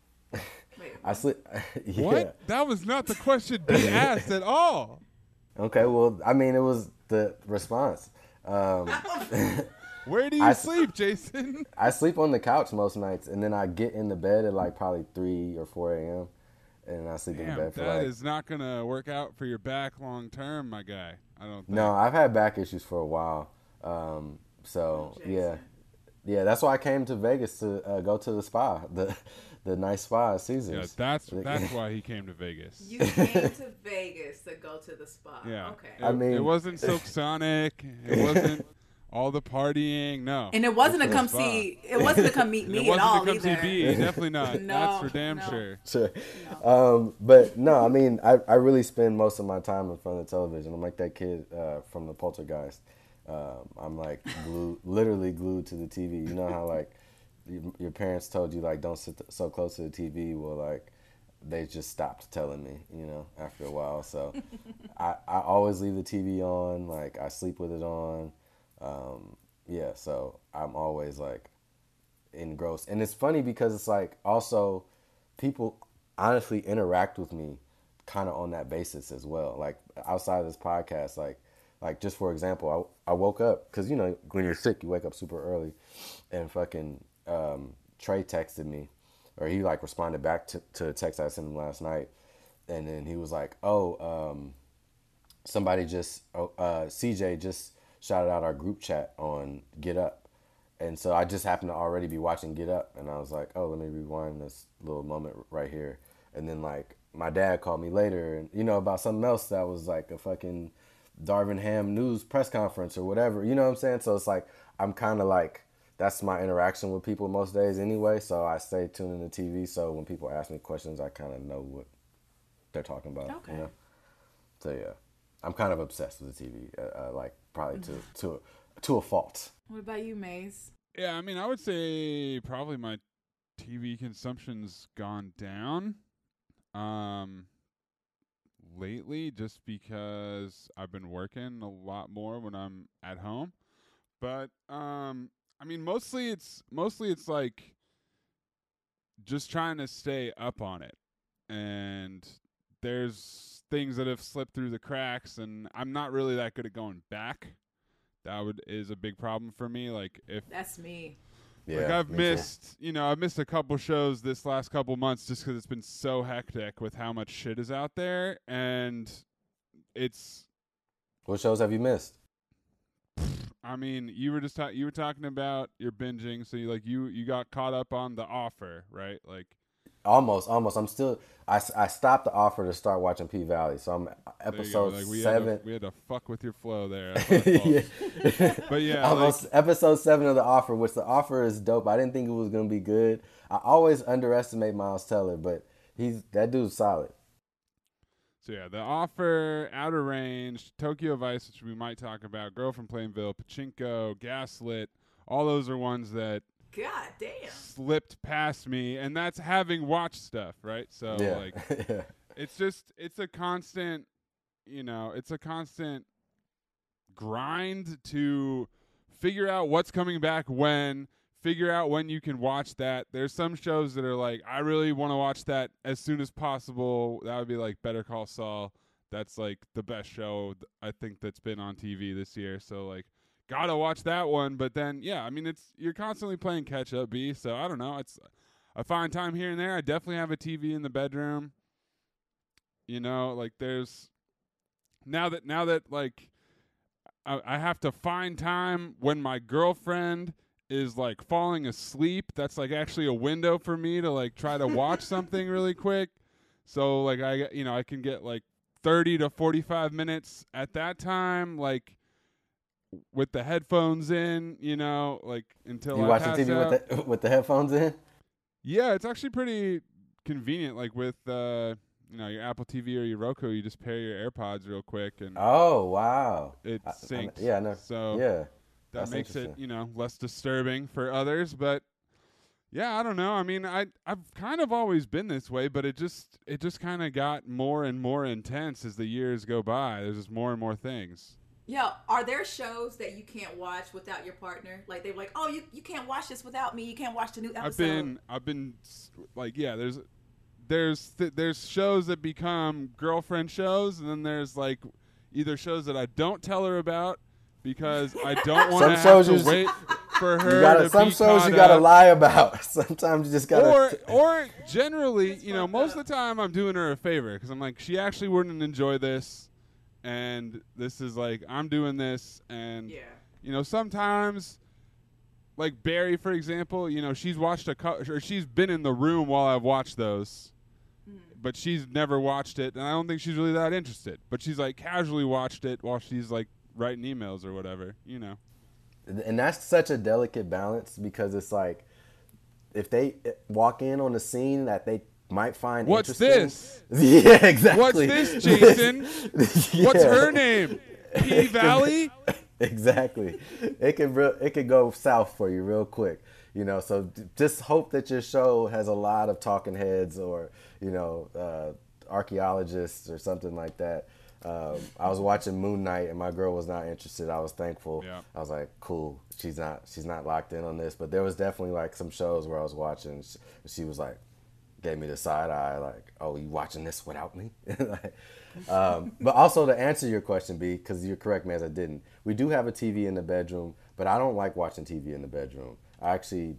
Speaker 5: Wait, I sleep. Yeah.
Speaker 3: What? That was not the question they asked at all.
Speaker 5: Okay, well, I mean, it was the response. Um,
Speaker 3: Where do you I, sleep, Jason?
Speaker 5: I sleep on the couch most nights, and then I get in the bed at like probably three or four a.m. and I sleep Damn, in the bed for
Speaker 3: that
Speaker 5: like.
Speaker 3: That is not gonna work out for your back long term, my guy. I don't. Think.
Speaker 5: No, I've had back issues for a while. Um, so oh, yeah, yeah, that's why I came to Vegas to uh, go to the spa, the the nice spa at Caesars.
Speaker 3: Yeah, that's that's why he came to Vegas.
Speaker 6: You came to Vegas to go to the spa.
Speaker 3: Yeah,
Speaker 6: okay.
Speaker 3: It, I mean, it wasn't Silk Sonic. It wasn't all the partying. No,
Speaker 6: and it wasn't to come see. It wasn't to come meet me at all
Speaker 3: either. It wasn't to come
Speaker 6: either.
Speaker 3: see B. Definitely not.
Speaker 6: no,
Speaker 3: that's for damn
Speaker 6: no.
Speaker 3: sure.
Speaker 5: Sure. No. Um, but no, I mean, I, I really spend most of my time in front of the television. I'm like that kid uh, from the Poltergeist. Um, I'm like glued, literally glued to the T V. You know how like you, your parents told you like don't sit th- so close to the T V. Well, like they just stopped telling me, you know, after a while. So I, I always leave the T V on. Like I sleep with it on. Um, yeah, so I'm always like engrossed. And it's funny because it's like also people honestly interact with me kind of on that basis as well. Like outside of this podcast, like. Like, just for example, I, I woke up, because, you know, when you're sick, you wake up super early, and fucking um, Trey texted me, or he, like, responded back to, to a text I sent him last night, and then he was like, oh, um, somebody just, uh, C J just shouted out our group chat on Get Up, and so I just happened to already be watching Get Up, and I was like, oh, let me rewind this little moment right here, and then, like, my dad called me later, and, you know, about something else that was, like, a fucking Darvin Ham news press conference or whatever, you know what I'm saying? So it's like, I'm kind of like, that's my interaction with people most days anyway, so I stay tuned in the T V, so when people ask me questions, I kind of know what they're talking about, okay. You know? So yeah, I'm kind of obsessed with the T V, uh, uh, like probably to, to, to a fault.
Speaker 6: What about you, Maze?
Speaker 3: Yeah, I mean, I would say probably my T V consumption's gone down. Um... lately, just because I've been working a lot more when I'm at home. But um I mean mostly it's mostly it's like just trying to stay up on it. And there's things that have slipped through the cracks, and I'm not really that good at going back. That would is a big problem for me. Like if
Speaker 6: That's me.
Speaker 3: Yeah, like I've missed, too. you know, I've missed a couple shows this last couple months just because it's been so hectic with how much shit is out there, and it's.
Speaker 5: What shows have you missed?
Speaker 3: I mean, you were just ta- you were talking about your binging, so you like you you got caught up on The Offer, right? Like.
Speaker 5: Almost, almost. I'm still. I, I stopped The Offer to start watching P-Valley, so I'm episode
Speaker 3: like we
Speaker 5: seven.
Speaker 3: Had to, we had to fuck with your flow there.
Speaker 5: Yeah.
Speaker 3: But yeah,
Speaker 5: almost
Speaker 3: like,
Speaker 5: episode seven of The Offer, which The Offer is dope. I didn't think it was gonna be good. I always underestimate Miles Teller, but he's that dude's solid.
Speaker 3: So yeah, The Offer, Outer Range, Tokyo Vice, which we might talk about, Girl from Plainville, Pachinko, Gaslit. All those are ones that.
Speaker 6: God damn.
Speaker 3: Slipped past me, and that's having watched stuff, right? So
Speaker 5: yeah.
Speaker 3: like
Speaker 5: yeah.
Speaker 3: it's just it's a constant, you know, it's a constant grind to figure out what's coming back when, figure out when you can watch that. There's some shows that are like, I really want to watch that as soon as possible. That would be like Better Call Saul. That's like the best show I think that's been on T V this year. So like gotta watch that one, but then yeah, I mean it's you're constantly playing catch up, B. So I don't know. It's I find time here and there. I definitely have a T V in the bedroom. You know, like there's now that now that like I, I have to find time when my girlfriend is like falling asleep. That's like actually a window for me to like try to watch something really quick. So like I you know I can get like thirty to forty-five minutes at that time, like. With the headphones in, you know, like until
Speaker 5: you
Speaker 3: I
Speaker 5: watch
Speaker 3: pass
Speaker 5: the T V
Speaker 3: out.
Speaker 5: with the with the headphones in.
Speaker 3: Yeah, it's actually pretty convenient. Like with uh, you know, your Apple T V or your Roku, you just pair your AirPods real quick, and
Speaker 5: oh wow,
Speaker 3: it
Speaker 5: I,
Speaker 3: syncs.
Speaker 5: I, yeah, I know.
Speaker 3: So
Speaker 5: yeah,
Speaker 3: that makes it you know less disturbing for others. But Yeah, I don't know. I mean, I I've kind of always been this way, but it just it just kind of got more and more intense as the years go by. There's just more and more things.
Speaker 6: Yeah, are there shows that you can't watch without your partner? Like they're like, "Oh, you, you can't watch this without me. You can't watch the new episode."
Speaker 3: I've been I've been like, yeah, there's there's th- there's shows that become girlfriend shows, and then there's like either shows that I don't tell her about because I don't want to have to wait for her
Speaker 5: You gotta,
Speaker 3: to
Speaker 5: some
Speaker 3: be
Speaker 5: shows
Speaker 3: caught
Speaker 5: you gotta
Speaker 3: up.
Speaker 5: lie about. Sometimes you just gotta.
Speaker 3: Or, or generally, you know,
Speaker 6: fucked
Speaker 3: most
Speaker 6: up.
Speaker 3: of the time I'm doing her a favor because I'm like, she actually wouldn't enjoy this, and this is like, I'm doing this, and
Speaker 6: Yeah.
Speaker 3: you know, sometimes, like Barry, for example, you know, she's watched a, co- or she's been in the room while I've watched those,
Speaker 6: Mm-hmm.
Speaker 3: but she's never watched it, and I don't think she's really that interested. But she's like casually watched it while she's like writing emails or whatever, you know.
Speaker 5: And that's such a delicate balance because it's like if they walk in on a scene that they might find
Speaker 3: What's
Speaker 5: interesting.
Speaker 3: this?
Speaker 5: Yeah, exactly.
Speaker 3: What's this, Jason?
Speaker 5: Yeah.
Speaker 3: What's her name? P Valley?
Speaker 5: Exactly. It can real it can go south for you real quick. You know, so d- just hope that your show has a lot of talking heads or, you know, uh, archaeologists or something like that. Um, I was watching Moon Knight and my girl was not interested. I was thankful.
Speaker 3: Yeah.
Speaker 5: I was like, cool. She's not she's not locked in on this. But there was definitely like some shows where I was watching. She, she was like, gave me the side eye, like, oh, you watching this without me? like, um, but also to answer your question, B, because you're correct, man, as I didn't. We do have a T V in the bedroom, but I don't like watching T V in the bedroom. I actually,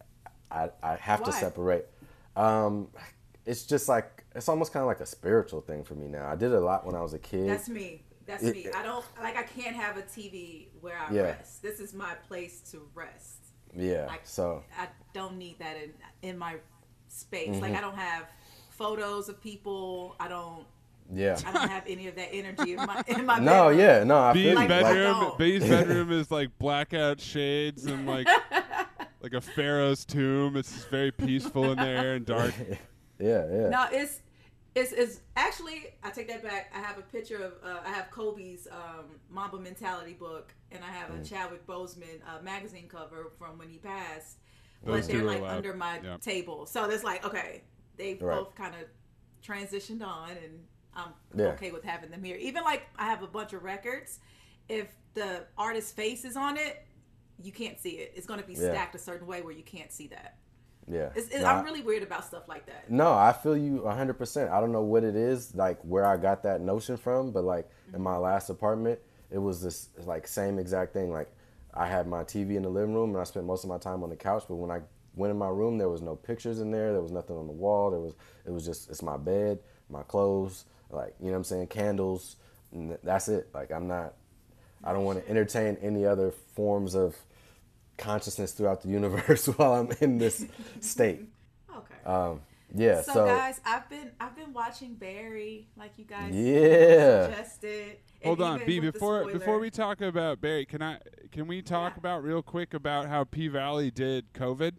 Speaker 5: I, I have to
Speaker 6: Why?
Speaker 5: separate. Um, it's just like, it's almost kind of like a spiritual thing for me now. I did it a lot when I was a kid.
Speaker 6: That's me. That's
Speaker 5: It-
Speaker 6: me. I don't like. I can't have a T V where I
Speaker 5: Yeah.
Speaker 6: rest. This is my place to rest.
Speaker 5: yeah,
Speaker 6: Like,
Speaker 5: so,
Speaker 6: I don't need that in in my space.
Speaker 5: Mm-hmm.
Speaker 6: Like I don't have photos of people. I don't.
Speaker 5: yeah.
Speaker 6: I don't have any of that energy in my in my
Speaker 5: No,
Speaker 6: bedroom.
Speaker 5: yeah, no, I
Speaker 3: B's
Speaker 5: feel you.
Speaker 6: Like,
Speaker 5: Like,
Speaker 3: bedroom,
Speaker 6: no.
Speaker 3: B's bedroom is like blackout shades and like like a pharaoh's tomb. It's just very peaceful in there and dark.
Speaker 5: yeah, yeah.
Speaker 6: No, it's it's it's actually I take that back. I have a picture of uh, I have Kobe's um, Mamba Mentality book, and I have a
Speaker 5: Mm.
Speaker 6: Chadwick Boseman uh, magazine cover from when he passed.
Speaker 3: Those
Speaker 6: but
Speaker 3: two
Speaker 6: they're
Speaker 3: are
Speaker 6: like
Speaker 3: allowed.
Speaker 6: under my
Speaker 3: Yep.
Speaker 6: table, so there's like okay, they
Speaker 5: Right.
Speaker 6: both kind of transitioned on, and I'm
Speaker 5: Yeah.
Speaker 6: okay with having them here. Even like I have a bunch of records. If the artist's face is on it, you can't see it. It's going to be
Speaker 5: Yeah.
Speaker 6: stacked a certain way where you can't see that.
Speaker 5: yeah.
Speaker 6: It's, it's,
Speaker 5: No,
Speaker 6: I'm
Speaker 5: I-
Speaker 6: really weird about stuff like that.
Speaker 5: No, I feel you one hundred percent. I don't know what it is, like where I got that notion from, but like in my last apartment, it was this like same exact thing. Like I had my T V in the living room and I spent most of my time on the couch, but when I went in my room, there was no pictures in there. There was nothing on the wall. There was, it was just, it's my bed, my clothes, like, you know what I'm saying? Candles. And that's it. Like I'm not, I don't want to entertain any other forms of consciousness throughout the universe while I'm in this state.
Speaker 6: Okay.
Speaker 5: Um, yeah.
Speaker 6: So,
Speaker 5: So,
Speaker 6: guys, I've been I've been watching Barry, like you guys
Speaker 5: Yeah.
Speaker 6: suggested. And
Speaker 3: Hold on,
Speaker 6: even
Speaker 3: B.
Speaker 6: with the
Speaker 3: Before
Speaker 6: spoiler-
Speaker 3: before we talk about Barry, can I can we talk
Speaker 6: Yeah.
Speaker 3: about real quick about how P Valley did COVID?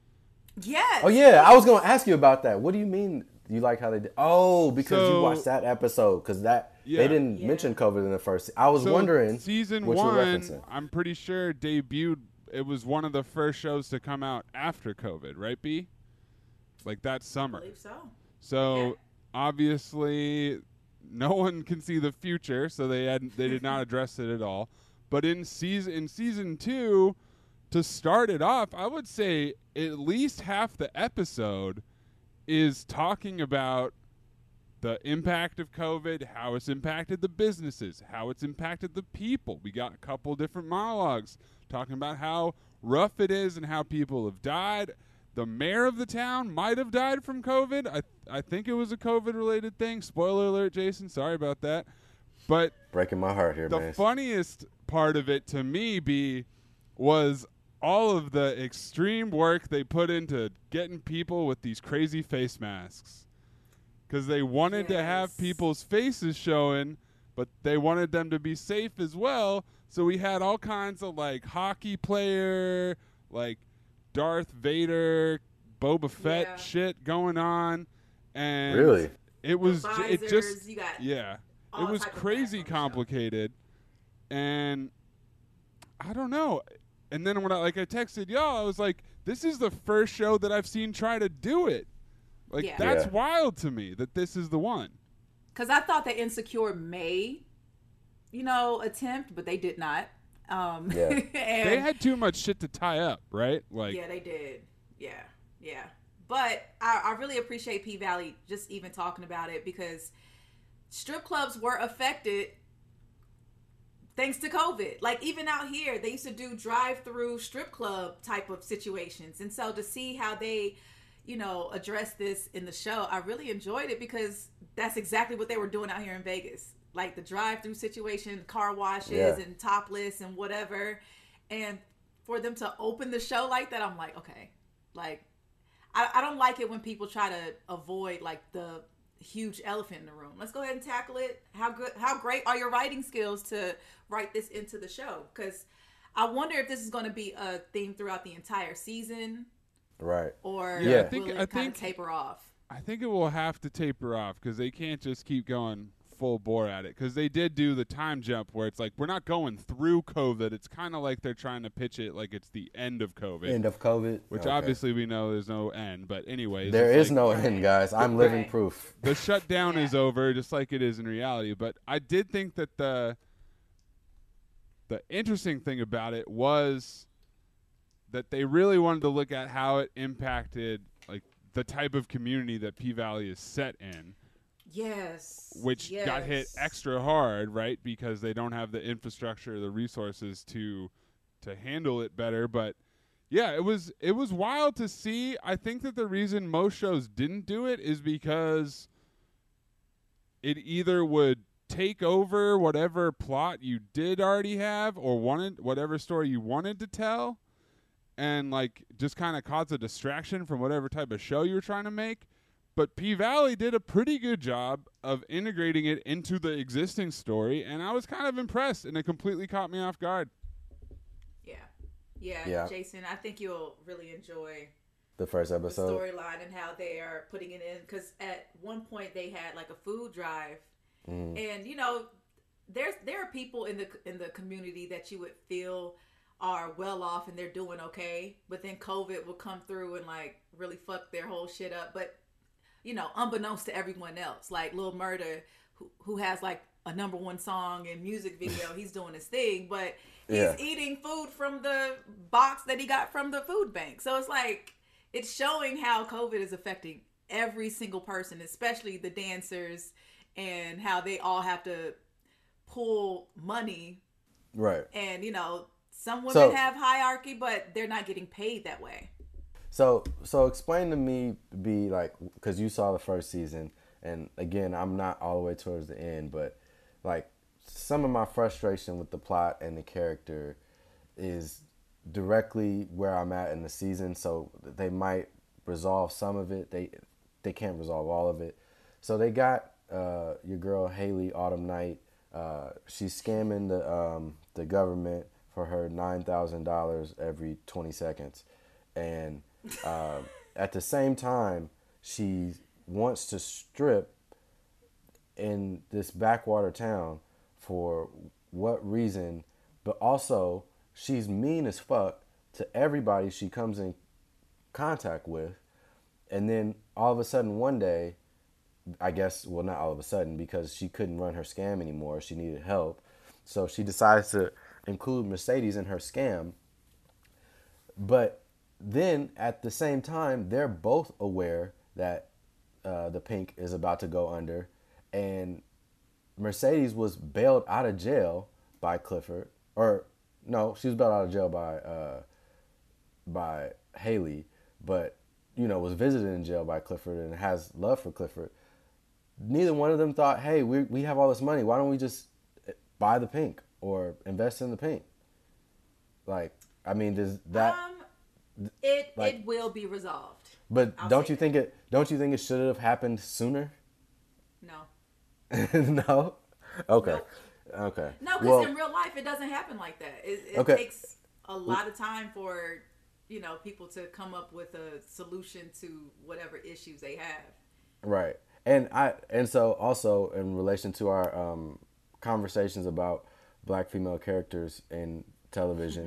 Speaker 6: yes.
Speaker 5: oh yeah, I was gonna ask you about that. What do you mean? You like how they did? Oh, because you
Speaker 3: So-
Speaker 5: watched that episode. Because that
Speaker 3: Yeah.
Speaker 5: they didn't
Speaker 6: Yeah.
Speaker 5: mention COVID in the first. I was
Speaker 3: So
Speaker 5: wondering
Speaker 3: season
Speaker 5: what
Speaker 3: one,
Speaker 5: you're referencing.
Speaker 3: I'm pretty sure debuted. It was one of the first shows to come out after COVID, right, B? Like that
Speaker 6: I
Speaker 3: summer.
Speaker 6: believe so.
Speaker 3: So
Speaker 6: Yeah.
Speaker 3: obviously, no one can see the future, so they had they did not address it at all. But in season in season two, to start it off, I would say at least half the episode is talking about the impact of COVID, how it's impacted the businesses, how it's impacted the people. We got a couple different monologues talking about how rough it is and how people have died. The mayor of the town might have died from COVID. I I think it was a COVID related thing. Spoiler alert, Jason. Sorry about that. But
Speaker 5: Breaking my heart here,
Speaker 3: the
Speaker 5: man.
Speaker 3: funniest part of it to me be was all of the extreme work they put into getting people with these crazy face masks. Because they wanted to have
Speaker 6: Yes.
Speaker 3: people's faces showing, but they wanted them to be safe as well. So we had all kinds of like hockey player, like Darth Vader, Boba Fett
Speaker 6: Yeah.
Speaker 3: shit going on. And
Speaker 5: Really?
Speaker 3: it was
Speaker 6: The
Speaker 3: ju- it
Speaker 6: visors,
Speaker 3: just
Speaker 6: you got
Speaker 3: yeah.
Speaker 6: all
Speaker 3: It was
Speaker 6: type of
Speaker 3: crazy
Speaker 6: masks on the show.
Speaker 3: complicated. And I don't know. and then when I like I texted y'all, I was like, this is the first show that I've seen try to do it. Like
Speaker 6: Yeah.
Speaker 3: that's
Speaker 5: Yeah.
Speaker 3: wild to me that this is the one.
Speaker 6: Because I thought that Insecure may, you know, attempt, but they did not. Um,
Speaker 5: Yeah.
Speaker 6: and
Speaker 3: They had too much shit to tie up, right? Like
Speaker 6: yeah, they did. Yeah, yeah. But I, I really appreciate P Valley just even talking about it because strip clubs were affected thanks to COVID. Like even out here, they used to do drive-through strip club type of situations. And so to see how they, you know, address this in the show, I really enjoyed it because that's exactly what they were doing out here in Vegas. Like the drive-through situation, car washes
Speaker 5: Yeah.
Speaker 6: and topless and whatever. And for them to open the show like that, I'm like, okay. Like, I, I don't like it when people try to avoid like the huge elephant in the room. Let's go ahead and tackle it. How good, how great are your writing skills to write this into the show? Because I wonder if this is going to be a theme throughout the entire season,
Speaker 5: Right.
Speaker 6: or
Speaker 3: Yeah, I
Speaker 6: will
Speaker 3: think-
Speaker 6: it
Speaker 3: I
Speaker 6: kind
Speaker 3: think-
Speaker 6: of taper off?
Speaker 3: I think it will have to taper off because they can't just keep going full bore at it because they did do the time jump where it's like we're not going through COVID. It's kind of like they're trying to pitch it like it's the end of COVID,
Speaker 5: End of COVID.
Speaker 3: which
Speaker 5: Okay.
Speaker 3: obviously we know there's no end. But anyways,
Speaker 5: There
Speaker 3: it's
Speaker 5: is
Speaker 3: like
Speaker 5: no end, guys. I'm living
Speaker 6: Right.
Speaker 5: proof.
Speaker 3: the shutdown
Speaker 6: Yeah.
Speaker 3: is over, just like it is in reality. But I did think that the the interesting thing about it was that they really wanted to look at how it impacted like the type of community that P Valley is set in.
Speaker 6: Yes.
Speaker 3: Which got hit
Speaker 6: Yes.
Speaker 3: extra hard, right? Because they don't have the infrastructure, the resources to to handle it better. But yeah, it was it was wild to see. I think that the reason most shows didn't do it is because it either would take over whatever plot you did already have or wanted whatever story you wanted to tell and like just kind of cause a distraction from whatever type of show you were trying to make. But P Valley did a pretty good job of integrating it into the existing story, and I was kind of impressed, and it completely caught me off guard.
Speaker 6: Yeah. Yeah.
Speaker 5: Yeah.
Speaker 6: Jason, I think you'll really enjoy
Speaker 5: The first
Speaker 6: the
Speaker 5: episode.
Speaker 6: storyline and how they are putting it in. Because at one point they had like a food drive,
Speaker 5: Mm.
Speaker 6: and you know, there's there are people in the in the community that you would feel are well off and they're doing okay, but then COVID will come through and like really fuck their whole shit up. But you know, unbeknownst to everyone else, like Lil Murda, who who has like a number one song and music video, he's doing his thing, but he's
Speaker 5: Yeah.
Speaker 6: eating food from the box that he got from the food bank. So it's like it's showing how COVID is affecting every single person, especially the dancers, and how they all have to pull money.
Speaker 5: Right.
Speaker 6: And you know, some women
Speaker 5: So-
Speaker 6: have hierarchy, but they're not getting paid that way.
Speaker 5: So, so explain to me, be like, because you saw the first season, and again, I'm not all the way towards the end, but like some of my frustration with the plot and the character is directly where I'm at in the season. So they might resolve some of it. They they can't resolve all of it. So they got uh, your girl Haley Autumn Night. Uh, she's scamming the um, the government for her nine thousand dollars every twenty seconds, and uh, at the same time, she wants to strip in this backwater town for what reason, but also she's mean as fuck to everybody she comes in contact with. And then all of a sudden one day, I guess, well, not all of a sudden, because she couldn't run her scam anymore, she needed help. So she decides to include Mercedes in her scam. But then at the same time, they're both aware that uh, the Pink is about to go under, and Mercedes was bailed out of jail by Clifford, or no, she was bailed out of jail by uh, by Haley, but you know was visited in jail by Clifford and has love for Clifford. Neither one of them thought, hey, we we have all this money, why don't we just buy the Pink or invest in the Pink? Like, I mean, does that?
Speaker 6: Um, it
Speaker 5: like-
Speaker 6: it will be resolved.
Speaker 5: But
Speaker 6: I'll
Speaker 5: don't
Speaker 6: say
Speaker 5: you
Speaker 6: that.
Speaker 5: think it? Don't you think it should have happened sooner?
Speaker 6: No,
Speaker 5: No. Okay.
Speaker 6: Nope.
Speaker 5: Okay.
Speaker 6: no, because
Speaker 5: Well,
Speaker 6: in real life it doesn't happen like that. It, it
Speaker 5: Okay.
Speaker 6: takes a lot of time for you know people to come up with a solution to whatever issues they have.
Speaker 5: right. And I and so also in relation to our um, conversations about black female characters in television,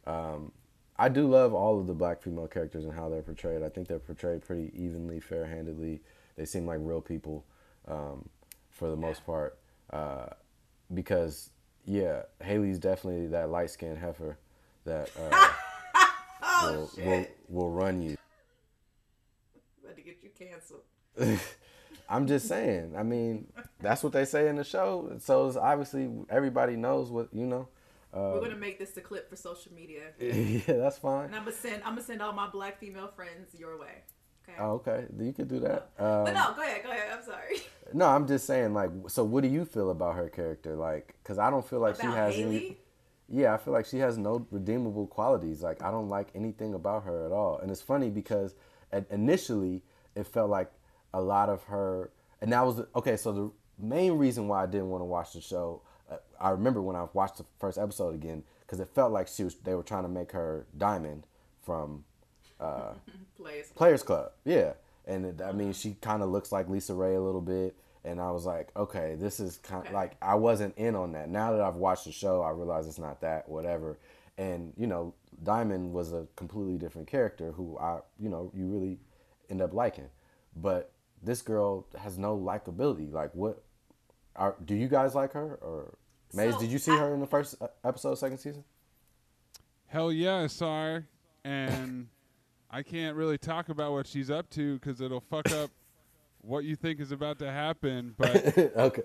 Speaker 5: Um, I do love all of the black female characters and how they're portrayed. I think they're portrayed pretty evenly, fair-handedly. They seem like real people um, for the most part. Uh, because, yeah, Haley's definitely that light-skinned heifer that uh,
Speaker 6: oh,
Speaker 5: will, will, will run you.
Speaker 6: About to get you canceled.
Speaker 5: I'm just saying. I mean, that's what they say in the show. So it's obviously everybody knows what, you know. Um,
Speaker 6: We're gonna make this the clip for social media.
Speaker 5: Yeah, that's fine.
Speaker 6: And I'm gonna send I'm gonna send all my black female friends your way. Okay.
Speaker 5: Oh, okay. You could do that.
Speaker 6: Um, but
Speaker 5: Um,
Speaker 6: no, go ahead, go ahead. I'm sorry.
Speaker 5: no, I'm just saying. Like, so what do you feel about her character? Like, because I don't feel like
Speaker 6: About
Speaker 5: she has
Speaker 6: Haley?
Speaker 5: any. Yeah, I feel like she has no redeemable qualities. Like, I don't like anything about her at all. And it's funny because at, initially it felt like a lot of her, and that was okay. So the main reason why I didn't want to watch the show. I remember when I watched the first episode again because it felt like she was. They were trying to make her Diamond from uh,
Speaker 6: Players.
Speaker 5: Players Club. Yeah, and it, I mean she kind of looks like Lisa Ray a little bit, and I was like, okay, this is kind of
Speaker 6: Okay.
Speaker 5: like I wasn't in on that. Now that I've watched the show, I realize it's not that. Whatever, and you know, Diamond was a completely different character who I, you know, you really end up liking, but this girl has no likability. Like, what? Are, do you guys like her or? Maze,
Speaker 6: So,
Speaker 5: did you see
Speaker 6: I-
Speaker 5: her in the first uh, episode, second season?
Speaker 3: Hell yeah, I saw her, and I can't really talk about what she's up to because it'll fuck up what you think is about to happen. But
Speaker 5: Okay.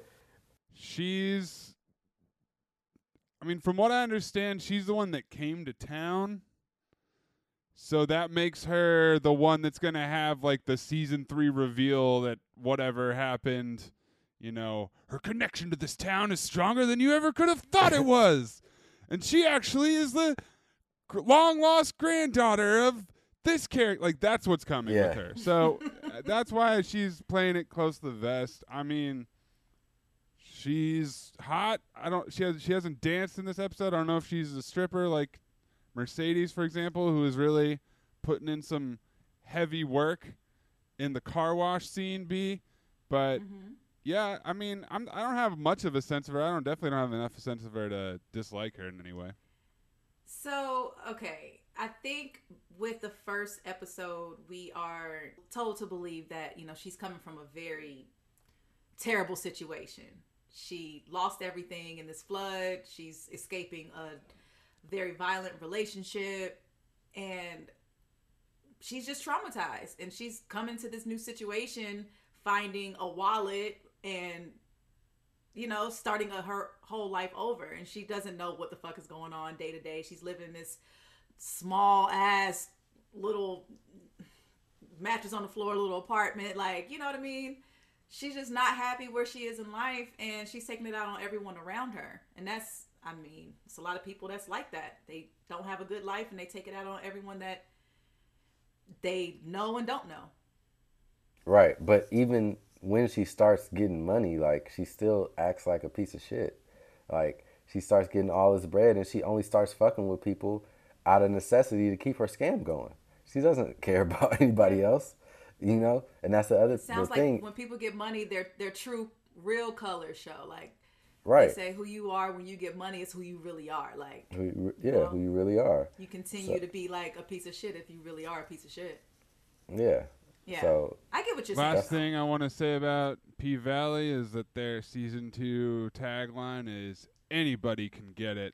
Speaker 3: she's, I mean, from what I understand, she's the one that came to town. So that makes her the one that's going to have, like, the season three reveal that whatever happened, you know, her connection to this town is stronger than you ever could have thought it was. And she actually is the gr- long-lost granddaughter of this character. Like, that's what's coming
Speaker 5: Yeah.
Speaker 3: with her. So uh, that's why she's playing it close to the vest. I mean, she's hot. I don't. She has. She hasn't danced in this episode. I don't know if she's a stripper like Mercedes, for example, who is really putting in some heavy work in the car wash scene. B, but
Speaker 6: Mm-hmm.
Speaker 3: yeah, I mean, I'm. I don't have much of a sense of her. I don't definitely don't have enough sense of her to dislike her in any way.
Speaker 6: So, okay, I think with the first episode, we are told to believe that, you know, she's coming from a very terrible situation. She lost everything in this flood. She's escaping a very violent relationship, and she's just traumatized. And she's coming to this new situation, finding a wallet and, you know, starting a, her whole life over. And she doesn't know what the fuck is going on day to day. She's living in this small ass little mattress on the floor little apartment. Like, you know what I mean? She's just not happy where she is in life, and she's taking it out on everyone around her. And that's, I mean, it's a lot of people that's like that. They don't have a good life, and they take it out on everyone that they know and don't know.
Speaker 5: Right, but even when she starts getting money, like, she still acts like a piece of shit. Like, she starts getting all this bread, and she only starts fucking with people out of necessity to keep her scam going. She doesn't care about anybody else, you know? And that's the other the
Speaker 6: Sounds like
Speaker 5: thing.
Speaker 6: when people get money, their their true, real colors show. Like,
Speaker 5: Right.
Speaker 6: they say who you are when you get money is who you really are. Like,
Speaker 5: Who you, yeah,
Speaker 6: know?
Speaker 5: who you really are.
Speaker 6: you continue
Speaker 5: So-
Speaker 6: to be like a piece of shit if you really are a piece of shit.
Speaker 5: Yeah.
Speaker 6: Yeah.
Speaker 5: So,
Speaker 6: I get what you're
Speaker 3: Last
Speaker 6: saying.
Speaker 3: thing I want to say about P Valley is that their season two tagline is "Anybody can get it."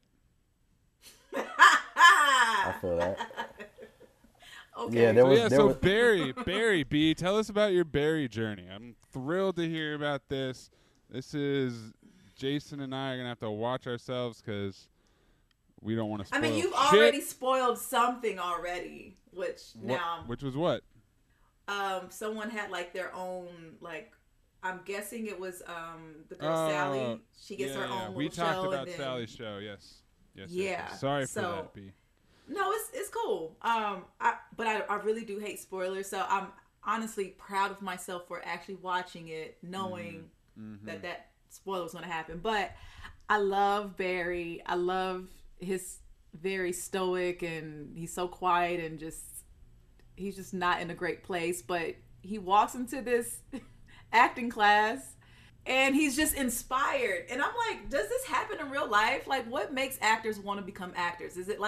Speaker 5: I feel that.
Speaker 6: Okay.
Speaker 5: Yeah, there
Speaker 3: So
Speaker 5: was
Speaker 3: yeah,
Speaker 5: there
Speaker 3: so
Speaker 5: was
Speaker 3: Barry, Barry B, tell us about your Barry journey. I'm thrilled to hear about this. This is Jason and I are gonna have to watch ourselves because we don't want to
Speaker 6: I
Speaker 3: spoil.
Speaker 6: mean, you've
Speaker 3: shit.
Speaker 6: already spoiled something already, which
Speaker 3: What-
Speaker 6: now
Speaker 3: which was what?
Speaker 6: um someone had like their own, like, I'm guessing it was um the girl
Speaker 3: Oh,
Speaker 6: Sally. She gets
Speaker 3: yeah,
Speaker 6: her
Speaker 3: yeah.
Speaker 6: own
Speaker 3: We
Speaker 6: little
Speaker 3: talked
Speaker 6: show,
Speaker 3: about
Speaker 6: and then,
Speaker 3: Sally's show. Yes. Yes. yes,
Speaker 6: Yeah,
Speaker 3: yes. Sorry for
Speaker 6: so-
Speaker 3: that, B.
Speaker 6: No, it's it's cool. Um, I but I, I really do hate spoilers, so I'm honestly proud of myself for actually watching it, knowing
Speaker 3: Mm-hmm.
Speaker 6: that that spoiler was going to happen. But I love Barry. I love his very stoic, and he's so quiet, and just he's just not in a great place. But he walks into this acting class, and he's just inspired. And I'm like, does this happen in real life? Like, what makes actors want to become actors? Is it like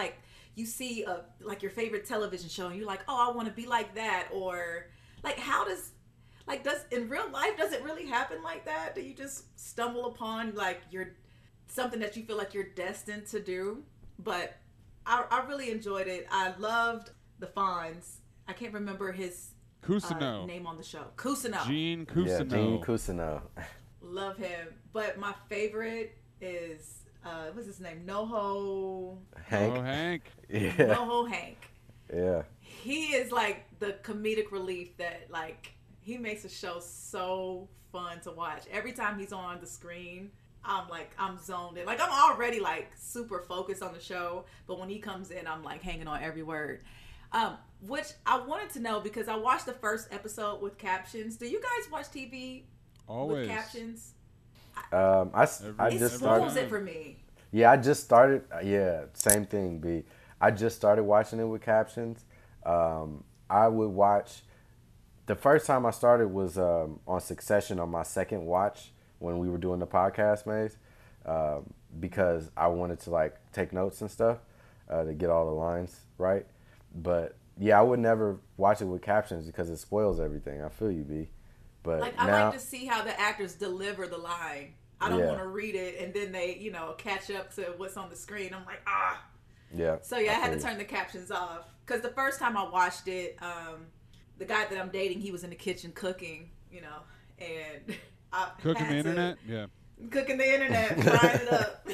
Speaker 6: you see a like your favorite television show and you're like, oh, I want to be like that, or like how does like does in real life does it really happen like that? Do you just stumble upon like your something that you feel like you're destined to do? But I, I really enjoyed it. I loved the Fonz. I can't remember his
Speaker 3: Cousineau.
Speaker 6: Uh, name on the show. Cousineau.
Speaker 3: Gene Cousineau.
Speaker 5: Yeah, Gene Cousineau.
Speaker 6: Love him. But my favorite is, uh, what's his name? NoHo.
Speaker 5: Hank.
Speaker 3: Oh, Hank.
Speaker 5: Yeah.
Speaker 6: NoHo Hank.
Speaker 5: Yeah.
Speaker 6: He is like the comedic relief that, like, he makes the show so fun to watch. Every time he's on the screen, I'm like, I'm zoned in. Like, I'm already, like, super focused on the show. But when he comes in, I'm, like, hanging on every word. Um, which I wanted to know because I watched the first episode with captions. Do you guys watch T V
Speaker 3: Always.
Speaker 6: with captions?
Speaker 5: Um, I, s- I
Speaker 6: It
Speaker 5: just
Speaker 6: spoils
Speaker 5: started.
Speaker 6: it for me.
Speaker 5: Yeah, I just started. uh, Yeah, same thing, B. I just started watching it with captions. Um, I would watch. The first time I started was um, on Succession on my second watch when we were doing the podcast, Maze, um, because I wanted to like take notes and stuff uh, to get all the lines right. But yeah, I would never watch it with captions because it spoils everything. I feel you, B. But
Speaker 6: Like, I
Speaker 5: now,
Speaker 6: like to see how the actors deliver the line. I don't
Speaker 5: Yeah.
Speaker 6: want to read it and then they, you know, catch up to what's on the screen. I'm like, ah.
Speaker 5: yeah.
Speaker 6: So yeah, I, had
Speaker 5: feel
Speaker 6: to
Speaker 5: you.
Speaker 6: turn the captions off because the first time I watched it, um, the guy that I'm dating, he was in the kitchen cooking, you know, and I
Speaker 3: Cooking the
Speaker 6: had to-
Speaker 3: internet? Yeah.
Speaker 6: cooking the internet, frying it up.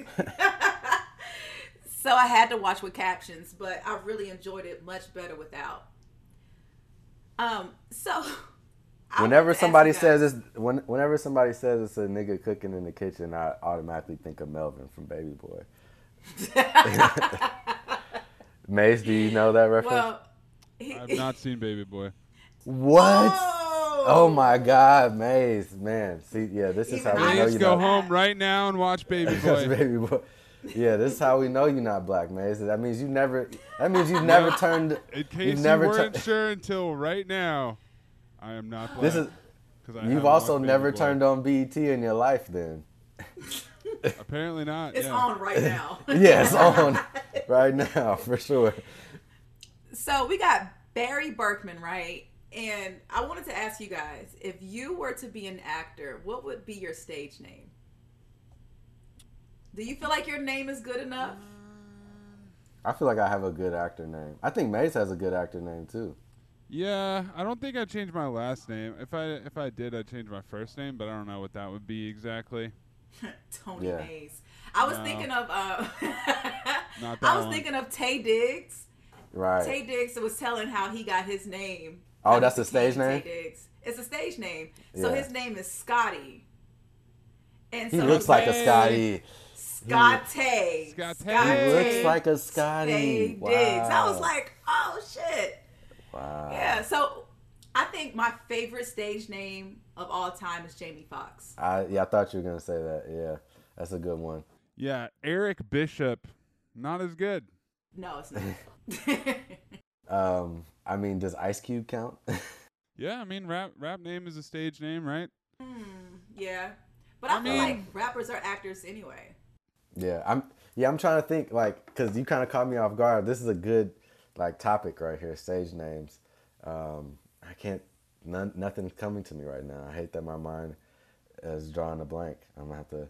Speaker 6: So I had to watch with captions, but I really enjoyed it much better without. Um, so I
Speaker 5: Whenever
Speaker 6: wanted to ask
Speaker 5: somebody
Speaker 6: you guys-
Speaker 5: says it's when, whenever somebody says it's a nigga cooking in the kitchen, I automatically think of Melvin from Baby Boy. Mace, do you know that reference?
Speaker 6: well, he,
Speaker 3: I've not seen Baby Boy.
Speaker 5: What?
Speaker 6: Oh,
Speaker 5: Oh my God, Maze, man. See, yeah, this is
Speaker 6: Even
Speaker 5: how
Speaker 6: I
Speaker 5: we know
Speaker 3: Please
Speaker 5: you're
Speaker 3: go
Speaker 5: not.
Speaker 3: home right now and watch Baby
Speaker 5: That's
Speaker 3: Boy.
Speaker 5: Baby Boy. Yeah, this is how we know you're not black, Maze. That means you never. That means you've never turned.
Speaker 3: In
Speaker 5: You've
Speaker 3: case you
Speaker 5: never
Speaker 3: weren't
Speaker 5: tur-
Speaker 3: sure until right now, I am not black.
Speaker 5: This is.
Speaker 3: 'cause I
Speaker 5: You've
Speaker 3: haven't
Speaker 5: also
Speaker 3: watched Baby
Speaker 5: never
Speaker 3: Boy.
Speaker 5: turned on B E T in your life, then.
Speaker 3: Apparently not.
Speaker 6: it's
Speaker 3: yeah.
Speaker 6: on right now.
Speaker 5: Yes, on right now for sure.
Speaker 6: So we got Barry Berkman, right? And I wanted to ask you guys, if you were to be an actor, what would be your stage name? Do you feel like your name is good enough?
Speaker 5: I feel like I have a good actor name. I think Mace has a good actor name too.
Speaker 3: Yeah, I don't think I'd change my last name. If I if I did, I'd change my first name, but I don't know what that would be exactly.
Speaker 6: Tony
Speaker 5: Yeah.
Speaker 6: Mays. I was
Speaker 3: No.
Speaker 6: thinking of uh
Speaker 3: Not that
Speaker 6: I was
Speaker 3: one.
Speaker 6: thinking of Tay Diggs.
Speaker 5: Right.
Speaker 6: Tay Diggs was telling how he got his name.
Speaker 5: Oh,
Speaker 6: How
Speaker 5: that's
Speaker 6: he
Speaker 5: a stage
Speaker 6: became
Speaker 5: name?
Speaker 6: Tay Diggs. It's a stage name. So
Speaker 5: Yeah.
Speaker 6: his name is Scotty. And
Speaker 5: He
Speaker 6: so
Speaker 5: looks like a
Speaker 3: Hey.
Speaker 5: Scotty.
Speaker 6: Scotty.
Speaker 3: Scotty.
Speaker 5: He looks like a Scotty.
Speaker 6: Tay
Speaker 5: Wow.
Speaker 6: Diggs. I was like, oh shit.
Speaker 5: Wow.
Speaker 6: Yeah. So I think my favorite stage name of all time is Jamie Foxx.
Speaker 5: I, yeah, I thought you were gonna say that. Yeah, that's a good one.
Speaker 3: Yeah, Eric Bishop, not as good.
Speaker 6: No, it's not.
Speaker 5: Um, I mean, does Ice Cube count?
Speaker 3: Yeah, I mean, rap rap name is a stage name, right?
Speaker 6: Yeah. But I,
Speaker 3: I
Speaker 6: feel
Speaker 3: mean-
Speaker 6: like rappers are actors anyway.
Speaker 5: Yeah, I'm. Yeah, I'm trying to think like because you kind of caught me off guard. This is a good like topic right here. Stage names. Um, I can't. None, nothing's coming to me right now. I hate that my mind is drawing a blank. I'm gonna have to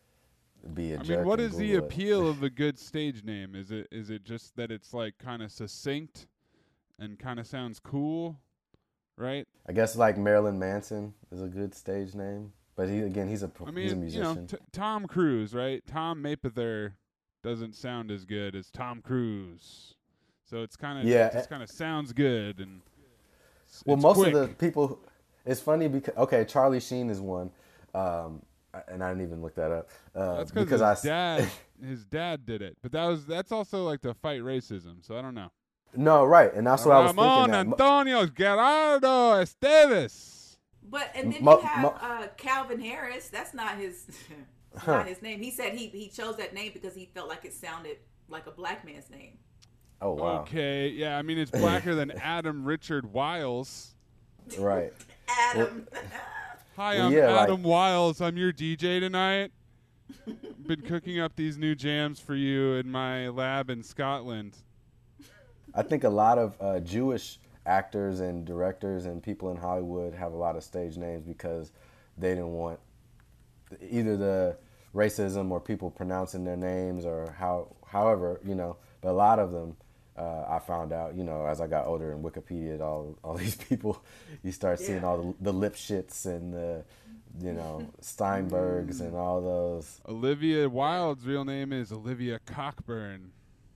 Speaker 5: be a
Speaker 3: I
Speaker 5: jerk.
Speaker 3: mean, what
Speaker 5: and
Speaker 3: is the
Speaker 5: Google it.
Speaker 3: appeal of a good stage name? Is it is it just that it's like kind of succinct and kind of sounds cool, right?
Speaker 5: I guess like Marilyn Manson is a good stage name, but he again he's a
Speaker 3: I
Speaker 5: he's a
Speaker 3: mean, you
Speaker 5: musician.
Speaker 3: know, t- Tom Cruise, right? Tom Mapother doesn't sound as good as Tom Cruise, so it's kind of
Speaker 5: Yeah,
Speaker 3: it just kind of sounds good and s-
Speaker 5: Well,
Speaker 3: it's
Speaker 5: most
Speaker 3: quick.
Speaker 5: of the people, it's funny because okay, Charlie Sheen is one, um, and I didn't even look that up uh,
Speaker 3: That's
Speaker 5: because
Speaker 3: because
Speaker 5: I
Speaker 3: his
Speaker 5: s-
Speaker 3: dad his dad did it, but that was that's also like to fight racism. So I don't know.
Speaker 5: no right, and that's what I was
Speaker 3: Ramon
Speaker 5: thinking. That.
Speaker 3: Antonio Gerardo Esteves.
Speaker 6: But and then
Speaker 5: Mo-
Speaker 6: you have
Speaker 5: mo-
Speaker 6: uh, Calvin Harris. That's not his. It's
Speaker 5: Huh.
Speaker 6: not his name. He said he he chose that name because he felt like it sounded like a black man's name.
Speaker 5: Oh wow,
Speaker 3: Okay, yeah, I mean it's blacker than Adam Richard Wiles.
Speaker 5: right.
Speaker 6: Adam.
Speaker 3: Hi,
Speaker 5: Well,
Speaker 3: I'm
Speaker 5: yeah, like-
Speaker 3: Adam Wiles. I'm your D J tonight. been cooking up these new jams for you in my lab in Scotland.
Speaker 5: I think a lot of uh, Jewish actors and directors and people in Hollywood have a lot of stage names because they didn't want either the racism or people pronouncing their names or how, however, you know. But a lot of them, uh, I found out, you know, as I got older in Wikipedia, all all these people, you start seeing yeah. all the, the Lipschitz and the, you know, Steinbergs and all those.
Speaker 3: Olivia Wilde's real name is Olivia Cockburn.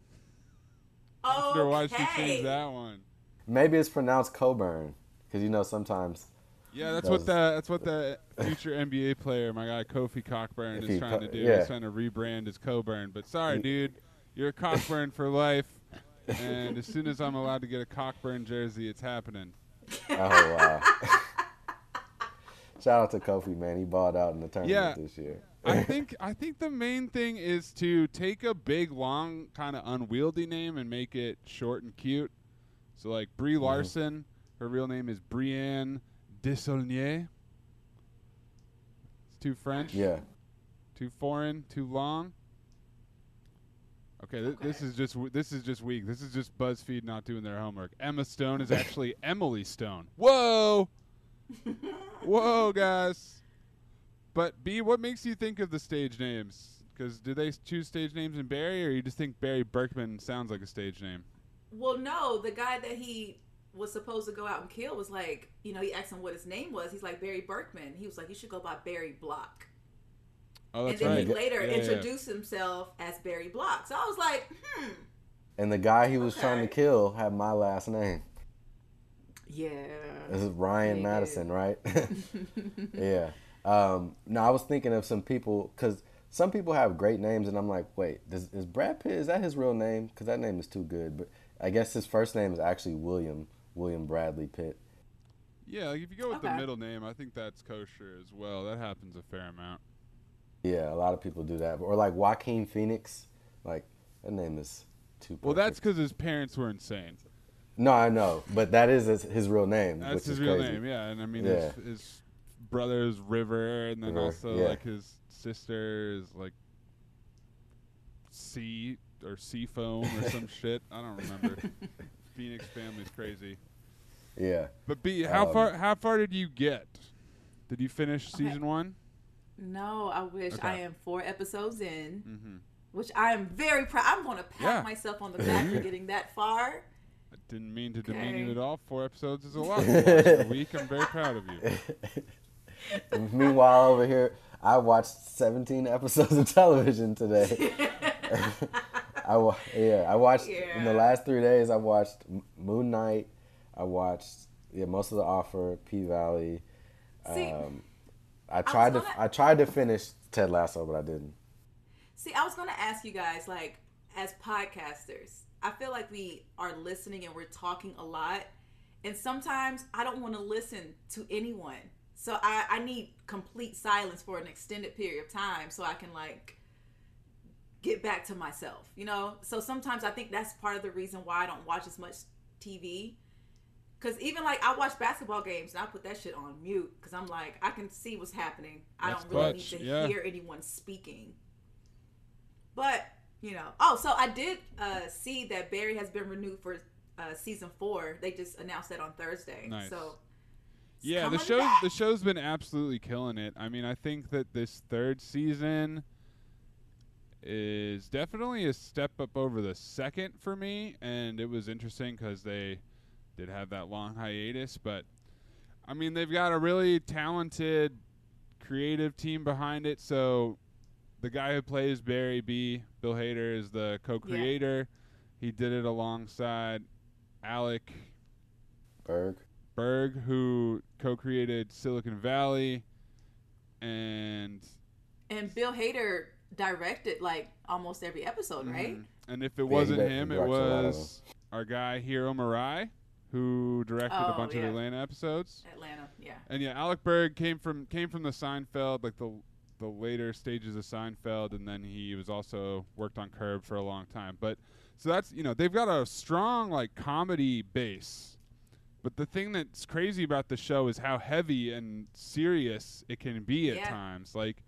Speaker 3: I wonder why she changed that one.
Speaker 5: Maybe it's pronounced Coburn, because you know sometimes.
Speaker 3: Yeah, that's what the that's what the future N B A player, my guy Kofi Cockburn, is trying co- to do. Yeah. He's trying to rebrand as Coburn. But sorry, dude, you're a Cockburn for life. And as soon as I'm allowed to get a Cockburn jersey, it's happening.
Speaker 5: Oh wow! Shout out to Kofi, man. He balled out in the tournament yeah, this year.
Speaker 3: I think I think the main thing is to take a big, long, kind of unwieldy name and make it short and cute. So like Brie mm-hmm. Larson, her real name is Brienne Desaulniers. It's too French.
Speaker 5: Yeah.
Speaker 3: Too foreign. Too long. Okay, th- okay, this is just w- this is just weak. This is just BuzzFeed not doing their homework. Emma Stone is actually Emily Stone. Whoa, whoa, guys. But B, what makes you think of the stage names? Because do they choose stage names in Barry, or you just think Barry Berkman sounds like a stage name?
Speaker 6: Well, no, the guy that he was supposed to go out and kill was like, you know, he asked him what his name was. He's like, Barry Berkman. He was like, you should go by Barry Block.
Speaker 3: Oh, that's
Speaker 6: and then
Speaker 3: right.
Speaker 6: he later
Speaker 3: yeah,
Speaker 6: introduced
Speaker 3: yeah.
Speaker 6: himself as Barry Block. So I was like, hmm.
Speaker 5: And the guy he was
Speaker 6: okay.
Speaker 5: trying to kill had my last name.
Speaker 6: Yeah.
Speaker 5: This is Ryan
Speaker 6: he
Speaker 5: Madison, did. Right? Yeah. Um, no, I was thinking of some people, because some people have great names, and I'm like, wait, does, is Brad Pitt, is that his real name? Because that name is too good. But I guess his first name is actually William, William Bradley Pitt.
Speaker 3: Yeah, like if you go with
Speaker 6: okay.
Speaker 3: the middle name, I think that's kosher as well. That happens a fair amount.
Speaker 5: Yeah, a lot of people do that. Or like Joaquin Phoenix, like that name is too perfect.
Speaker 3: Well, that's because his parents were insane.
Speaker 5: No, I know, but that is his, his real name.
Speaker 3: That's
Speaker 5: which
Speaker 3: his
Speaker 5: is
Speaker 3: real
Speaker 5: crazy.
Speaker 3: name, yeah. And I mean,
Speaker 5: yeah.
Speaker 3: his, his brother's River, and then
Speaker 5: River,
Speaker 3: also
Speaker 5: yeah.
Speaker 3: like his sister is like Sea or Seafoam or some shit. I don't remember. Phoenix family's crazy.
Speaker 5: Yeah.
Speaker 3: But B, how
Speaker 5: um,
Speaker 3: far how far did you get? Did you finish
Speaker 6: okay.
Speaker 3: season one?
Speaker 6: No, I wish.
Speaker 3: Okay.
Speaker 6: I am four episodes in,
Speaker 3: Mm-hmm.
Speaker 6: which I am very proud. I'm going to pat
Speaker 3: Yeah.
Speaker 6: myself on the back for getting that far.
Speaker 3: I didn't mean to
Speaker 6: Okay.
Speaker 3: demean you at all. Four episodes is a lot to watch in a week. I'm very proud of you.
Speaker 5: Meanwhile, over here, I watched seventeen episodes of television today. I wa- yeah, I watched
Speaker 6: Yeah.
Speaker 5: in the last three days. I watched M- Moon Knight. I watched yeah most of The Offer, P Valley.
Speaker 6: See,
Speaker 5: Um, I tried
Speaker 6: I
Speaker 5: to
Speaker 6: gonna,
Speaker 5: I tried to finish Ted Lasso, but I didn't.
Speaker 6: See, I was going to ask you guys, like, as podcasters, I feel like we are listening and we're talking a lot, and sometimes I don't want to listen to anyone. So I, I need complete silence for an extended period of time so I can, like, get back to myself, you know? So sometimes I think that's part of the reason why I don't watch as much T V. Because even, like, I watch basketball games, and I put that shit on mute because I'm like, I can see what's happening. I
Speaker 3: That's
Speaker 6: don't really
Speaker 3: clutch,
Speaker 6: need to
Speaker 3: yeah.
Speaker 6: hear anyone speaking. But, you know. Oh, so I did uh, see that Barry has been renewed for uh, season four. They just announced that on Thursday.
Speaker 3: Nice.
Speaker 6: So,
Speaker 3: Yeah, the
Speaker 6: coming
Speaker 3: show
Speaker 6: back.
Speaker 3: the show's been absolutely killing it. I mean, I think that this third season is definitely a step up over the second for me, and it was interesting because they did have that long hiatus. But I mean, they've got a really talented, creative team behind it. So the guy who plays Barry B, Bill Hader, is the co-creator. He did it alongside Alec
Speaker 5: Berg.
Speaker 3: Berg, who co-created Silicon Valley, and
Speaker 6: And Bill Hader directed, like, almost every episode,
Speaker 3: mm-hmm.
Speaker 6: right?
Speaker 3: And if it
Speaker 5: Yeah,
Speaker 3: wasn't
Speaker 5: he
Speaker 3: him, it
Speaker 5: directed a lot of
Speaker 3: was our guy Hiro Murai, who directed a
Speaker 6: Oh,
Speaker 3: bunch
Speaker 6: yeah.
Speaker 3: of Atlanta episodes.
Speaker 6: Atlanta, yeah.
Speaker 3: And yeah, Alec Berg came from came from the Seinfeld, like the the later stages of Seinfeld, and then he was also worked on Curb for a long time. But so that's, you know, they've got a strong like comedy base. But the thing that's crazy about the show is how heavy and serious it can be at
Speaker 6: Yeah.
Speaker 3: times. Like,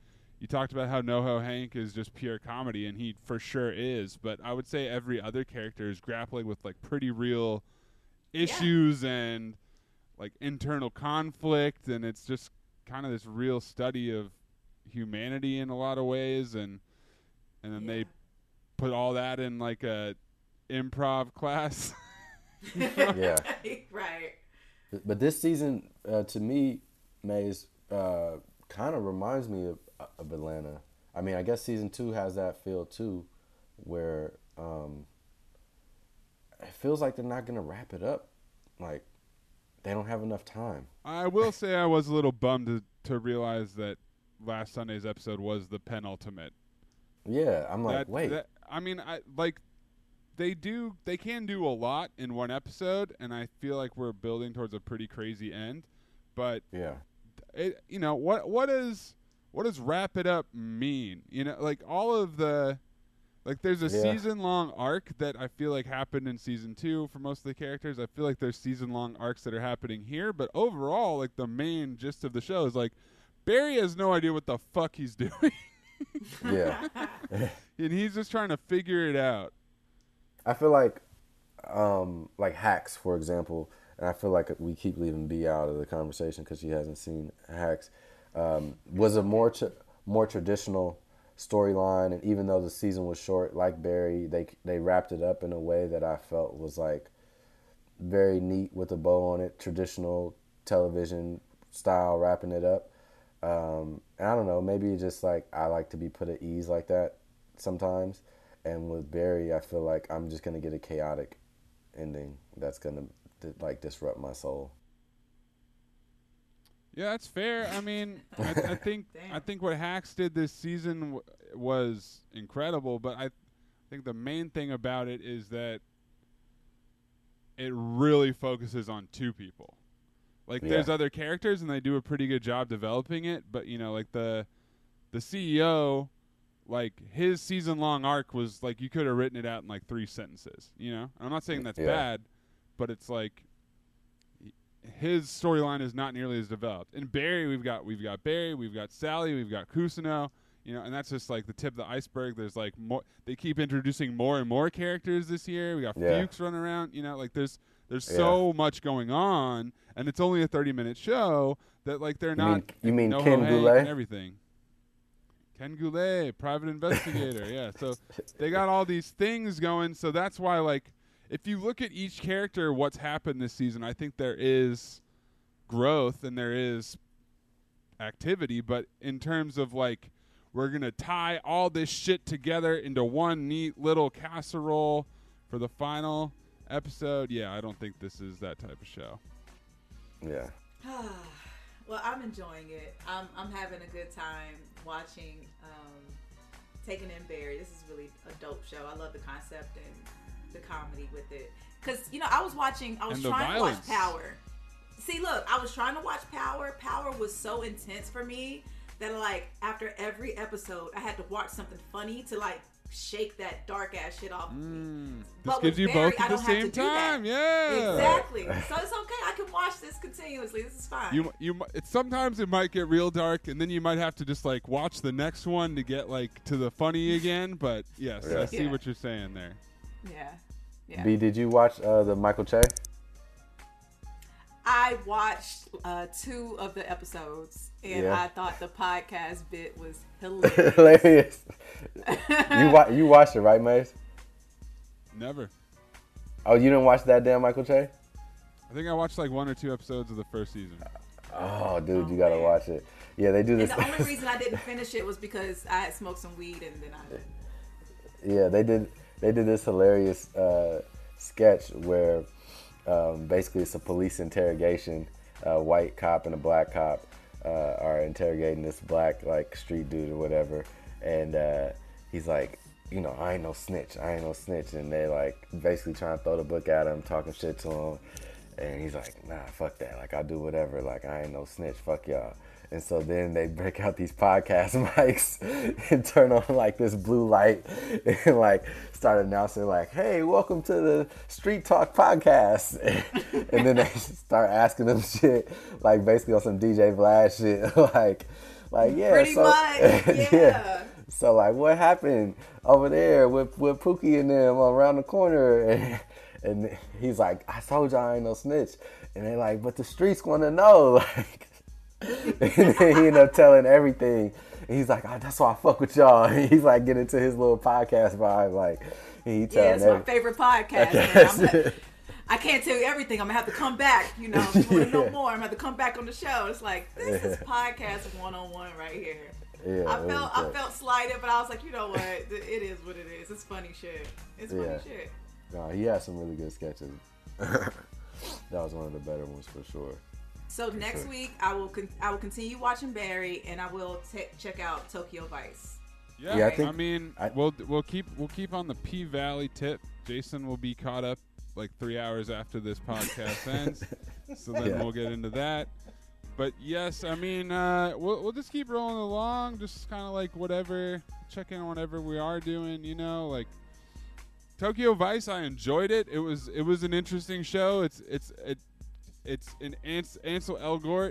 Speaker 3: you talked about how NoHo Hank is just pure comedy, and he for sure is. But I would say every other character is grappling with like pretty real issues yeah. and like internal conflict, and it's just kind of this real study of humanity in a lot of ways, and and then yeah. they put all that in like a improv class.
Speaker 5: Yeah,
Speaker 6: right.
Speaker 5: But this season, uh, to me, Maze, uh, kind of reminds me of, of Atlanta. I mean, I guess season two has that feel too, where um, it feels like they're not gonna wrap it up. Like they don't have enough time.
Speaker 3: I will say I was a little bummed to, to realize that last Sunday's episode was the penultimate.
Speaker 5: Yeah, I'm like,
Speaker 3: that,
Speaker 5: wait.
Speaker 3: That, I mean, I like they do. They can do a lot in one episode, and I feel like we're building towards a pretty crazy end. But
Speaker 5: yeah,
Speaker 3: it, you know what? What is what does wrap it up mean? You know, like all of the. Like, there's a yeah. season-long arc that I feel like happened in season two for most of the characters. I feel like there's season-long arcs that are happening here. But overall, like, the main gist of the show is, like, Barry has no idea what the fuck he's doing.
Speaker 5: Yeah.
Speaker 3: And he's just trying to figure it out.
Speaker 5: I feel like, um, like, Hacks, for example, and I feel like we keep leaving B out of the conversation because she hasn't seen Hacks, um, was a more tra- more traditional storyline, and even though the season was short, like Barry, they they wrapped it up in a way that I felt was like very neat with a bow on it, traditional television style wrapping it up. Um, and I don't know, maybe just like I like to be put at ease like that sometimes. And with Barry, I feel like I'm just gonna get a chaotic ending that's gonna like disrupt my soul.
Speaker 3: Yeah, that's fair. I mean, I, I think I think what Hacks did this season w- was incredible, but I think the main thing about it is that it really focuses on two people. Like, yeah. there's other characters, and they do a pretty good job developing it, but, you know, like, the the C E O, like, his season-long arc was, like, you could have written it out in, like, three sentences, you know? I'm not saying that's yeah. bad, but it's, like, his storyline is not nearly as developed. In Barry, we've got we've got Barry, we've got Sally, we've got Cousineau, you know, and that's just like the tip of the iceberg. There's like more. They keep introducing more and more characters this year. We got
Speaker 5: yeah.
Speaker 3: Fuchs running around, you know, like there's there's
Speaker 5: yeah.
Speaker 3: so much going on, and it's only a thirty minute show that like they're
Speaker 5: you
Speaker 3: not.
Speaker 5: Mean, you mean
Speaker 3: no
Speaker 5: Ken Goulet
Speaker 3: and everything? Ken Goulet, private investigator, yeah. So they got all these things going. So that's why, like, if you look at each character, what's happened this season, I think there is growth and there is activity, but in terms of like we're gonna tie all this shit together into one neat little casserole for the final episode, yeah, I don't think this is that type of show.
Speaker 5: Yeah.
Speaker 6: Well, I'm enjoying it. I'm I'm having a good time watching, um, taking in Barry. This is really a dope show. I love the concept and the comedy with it. Cause you know I was watching, I was trying violence. to watch Power. See, look, I was trying to watch Power. Power was so intense for me that, like, after every episode, I had to watch something funny to, like, shake that dark-ass shit off of me.
Speaker 3: Mm,
Speaker 6: but
Speaker 3: this gives you
Speaker 6: Barry,
Speaker 3: both at the same time, yeah.
Speaker 6: Exactly. So it's okay. I can watch this continuously. This is fine.
Speaker 3: You, you, it, sometimes it might get real dark, and then you might have to just, like, watch the next one to get, like, to the funny again. But, yes, yeah. I see
Speaker 6: yeah.
Speaker 3: what you're saying there.
Speaker 6: Yeah. yeah.
Speaker 5: B, did you watch uh, the Michael Che?
Speaker 6: I watched uh, two of the episodes, and
Speaker 5: yeah.
Speaker 6: I thought the podcast bit was hilarious.
Speaker 5: hilarious. you wa- you watched it, right, Mace?
Speaker 3: Never.
Speaker 5: Oh, you didn't watch that damn Michael Che?
Speaker 3: I think I watched like one or two episodes of the first season.
Speaker 5: Oh, dude,
Speaker 6: oh,
Speaker 5: you gotta
Speaker 6: man.
Speaker 5: watch it. Yeah, they do this.
Speaker 6: And the only reason I didn't finish it was because I had smoked some weed, and then I.
Speaker 5: Yeah, they did. They did this hilarious uh, sketch where. Um, basically, it's a police interrogation. A white cop and a black cop uh, are interrogating this black like street dude or whatever, and uh, he's like, you know, I ain't no snitch, I ain't no snitch, and they like basically trying to throw the book at him, talking shit to him, and he's like, nah, fuck that, like I'll do whatever, like I ain't no snitch, fuck y'all. And so then they break out these podcast mics and turn on like this blue light and like start announcing like, hey, welcome to the Street Talk podcast. And then they start asking them shit like basically on some D J Vlad shit like, Like, yeah,
Speaker 6: Pretty
Speaker 5: so,
Speaker 6: much, yeah.
Speaker 5: yeah. So, like, what happened over there with, with Pookie and them around the corner? And, and he's like, I told y'all I ain't no snitch. And they're like, but the streets want to know. Like, and then he ended up telling everything. And he's like, oh, that's why I fuck with y'all. And he's like, getting into his little podcast vibe. Like, he telling
Speaker 6: Yeah, it's my
Speaker 5: every-
Speaker 6: favorite podcast. Man. I'm gonna, I can't tell you everything. I'm gonna have to come back. You know, if you want to know more, I'm gonna have to come back on the show. It's like this is podcast one on one right here.
Speaker 5: Yeah,
Speaker 6: I
Speaker 5: it
Speaker 6: felt
Speaker 5: was
Speaker 6: I felt slighted, but I was like, you know what? It is what it is. It's funny shit. It's funny
Speaker 5: Yeah.
Speaker 6: shit.
Speaker 5: No, he had some really good sketches. That was one of the better ones for sure.
Speaker 6: So next
Speaker 5: sure.
Speaker 6: week I will con- I will continue watching Barry, and I will t- check out Tokyo Vice.
Speaker 3: Yeah,
Speaker 5: Yeah, I
Speaker 3: I,
Speaker 5: think-
Speaker 3: mean,
Speaker 5: I-
Speaker 3: we'll we'll keep we'll keep on the P Valley tip. Jason will be caught up like three hours after this podcast ends, so then
Speaker 5: Yeah.
Speaker 3: we'll get into that. But yes, I mean, uh, we'll we'll just keep rolling along, just kind of like whatever, check in on whatever we are doing, you know, like Tokyo Vice. I enjoyed it. It was it was an interesting show. It's it's it it's an Ans- Ansel Elgort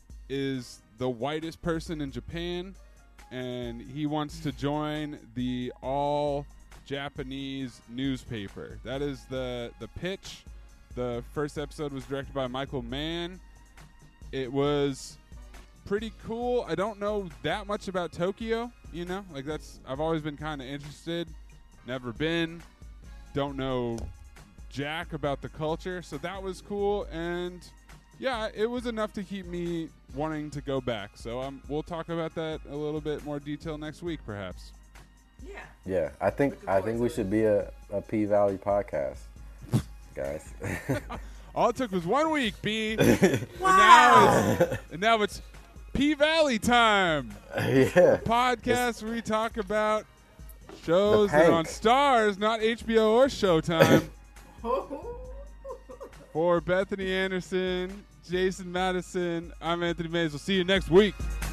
Speaker 3: is the whitest person in Japan, and he wants to join the all Japanese newspaper. That is the the pitch. The first episode was directed by Michael Mann. It was pretty cool. I don't know that much about Tokyo, you know? Like that's I've always been kind of interested. Never been. Don't know jack about the culture, so that was cool, and yeah, it was enough to keep me wanting to go back. So um, we'll talk about that a little bit more detail next week, perhaps.
Speaker 6: Yeah.
Speaker 5: Yeah, I think
Speaker 6: Looking
Speaker 5: I
Speaker 6: forward
Speaker 5: think we
Speaker 6: to
Speaker 5: should
Speaker 6: it.
Speaker 5: be a, a P Valley podcast, guys.
Speaker 3: All it took was one week, B.
Speaker 6: Wow.
Speaker 3: And now it's, and now it's P Valley time.
Speaker 5: Yeah,
Speaker 3: Podcast where we talk about shows
Speaker 5: The
Speaker 3: that are on
Speaker 5: Pank.
Speaker 3: Stars, not H B O or Showtime. For Bethany Anderson, Jason Madison, I'm Anthony Mays. We'll see you next week.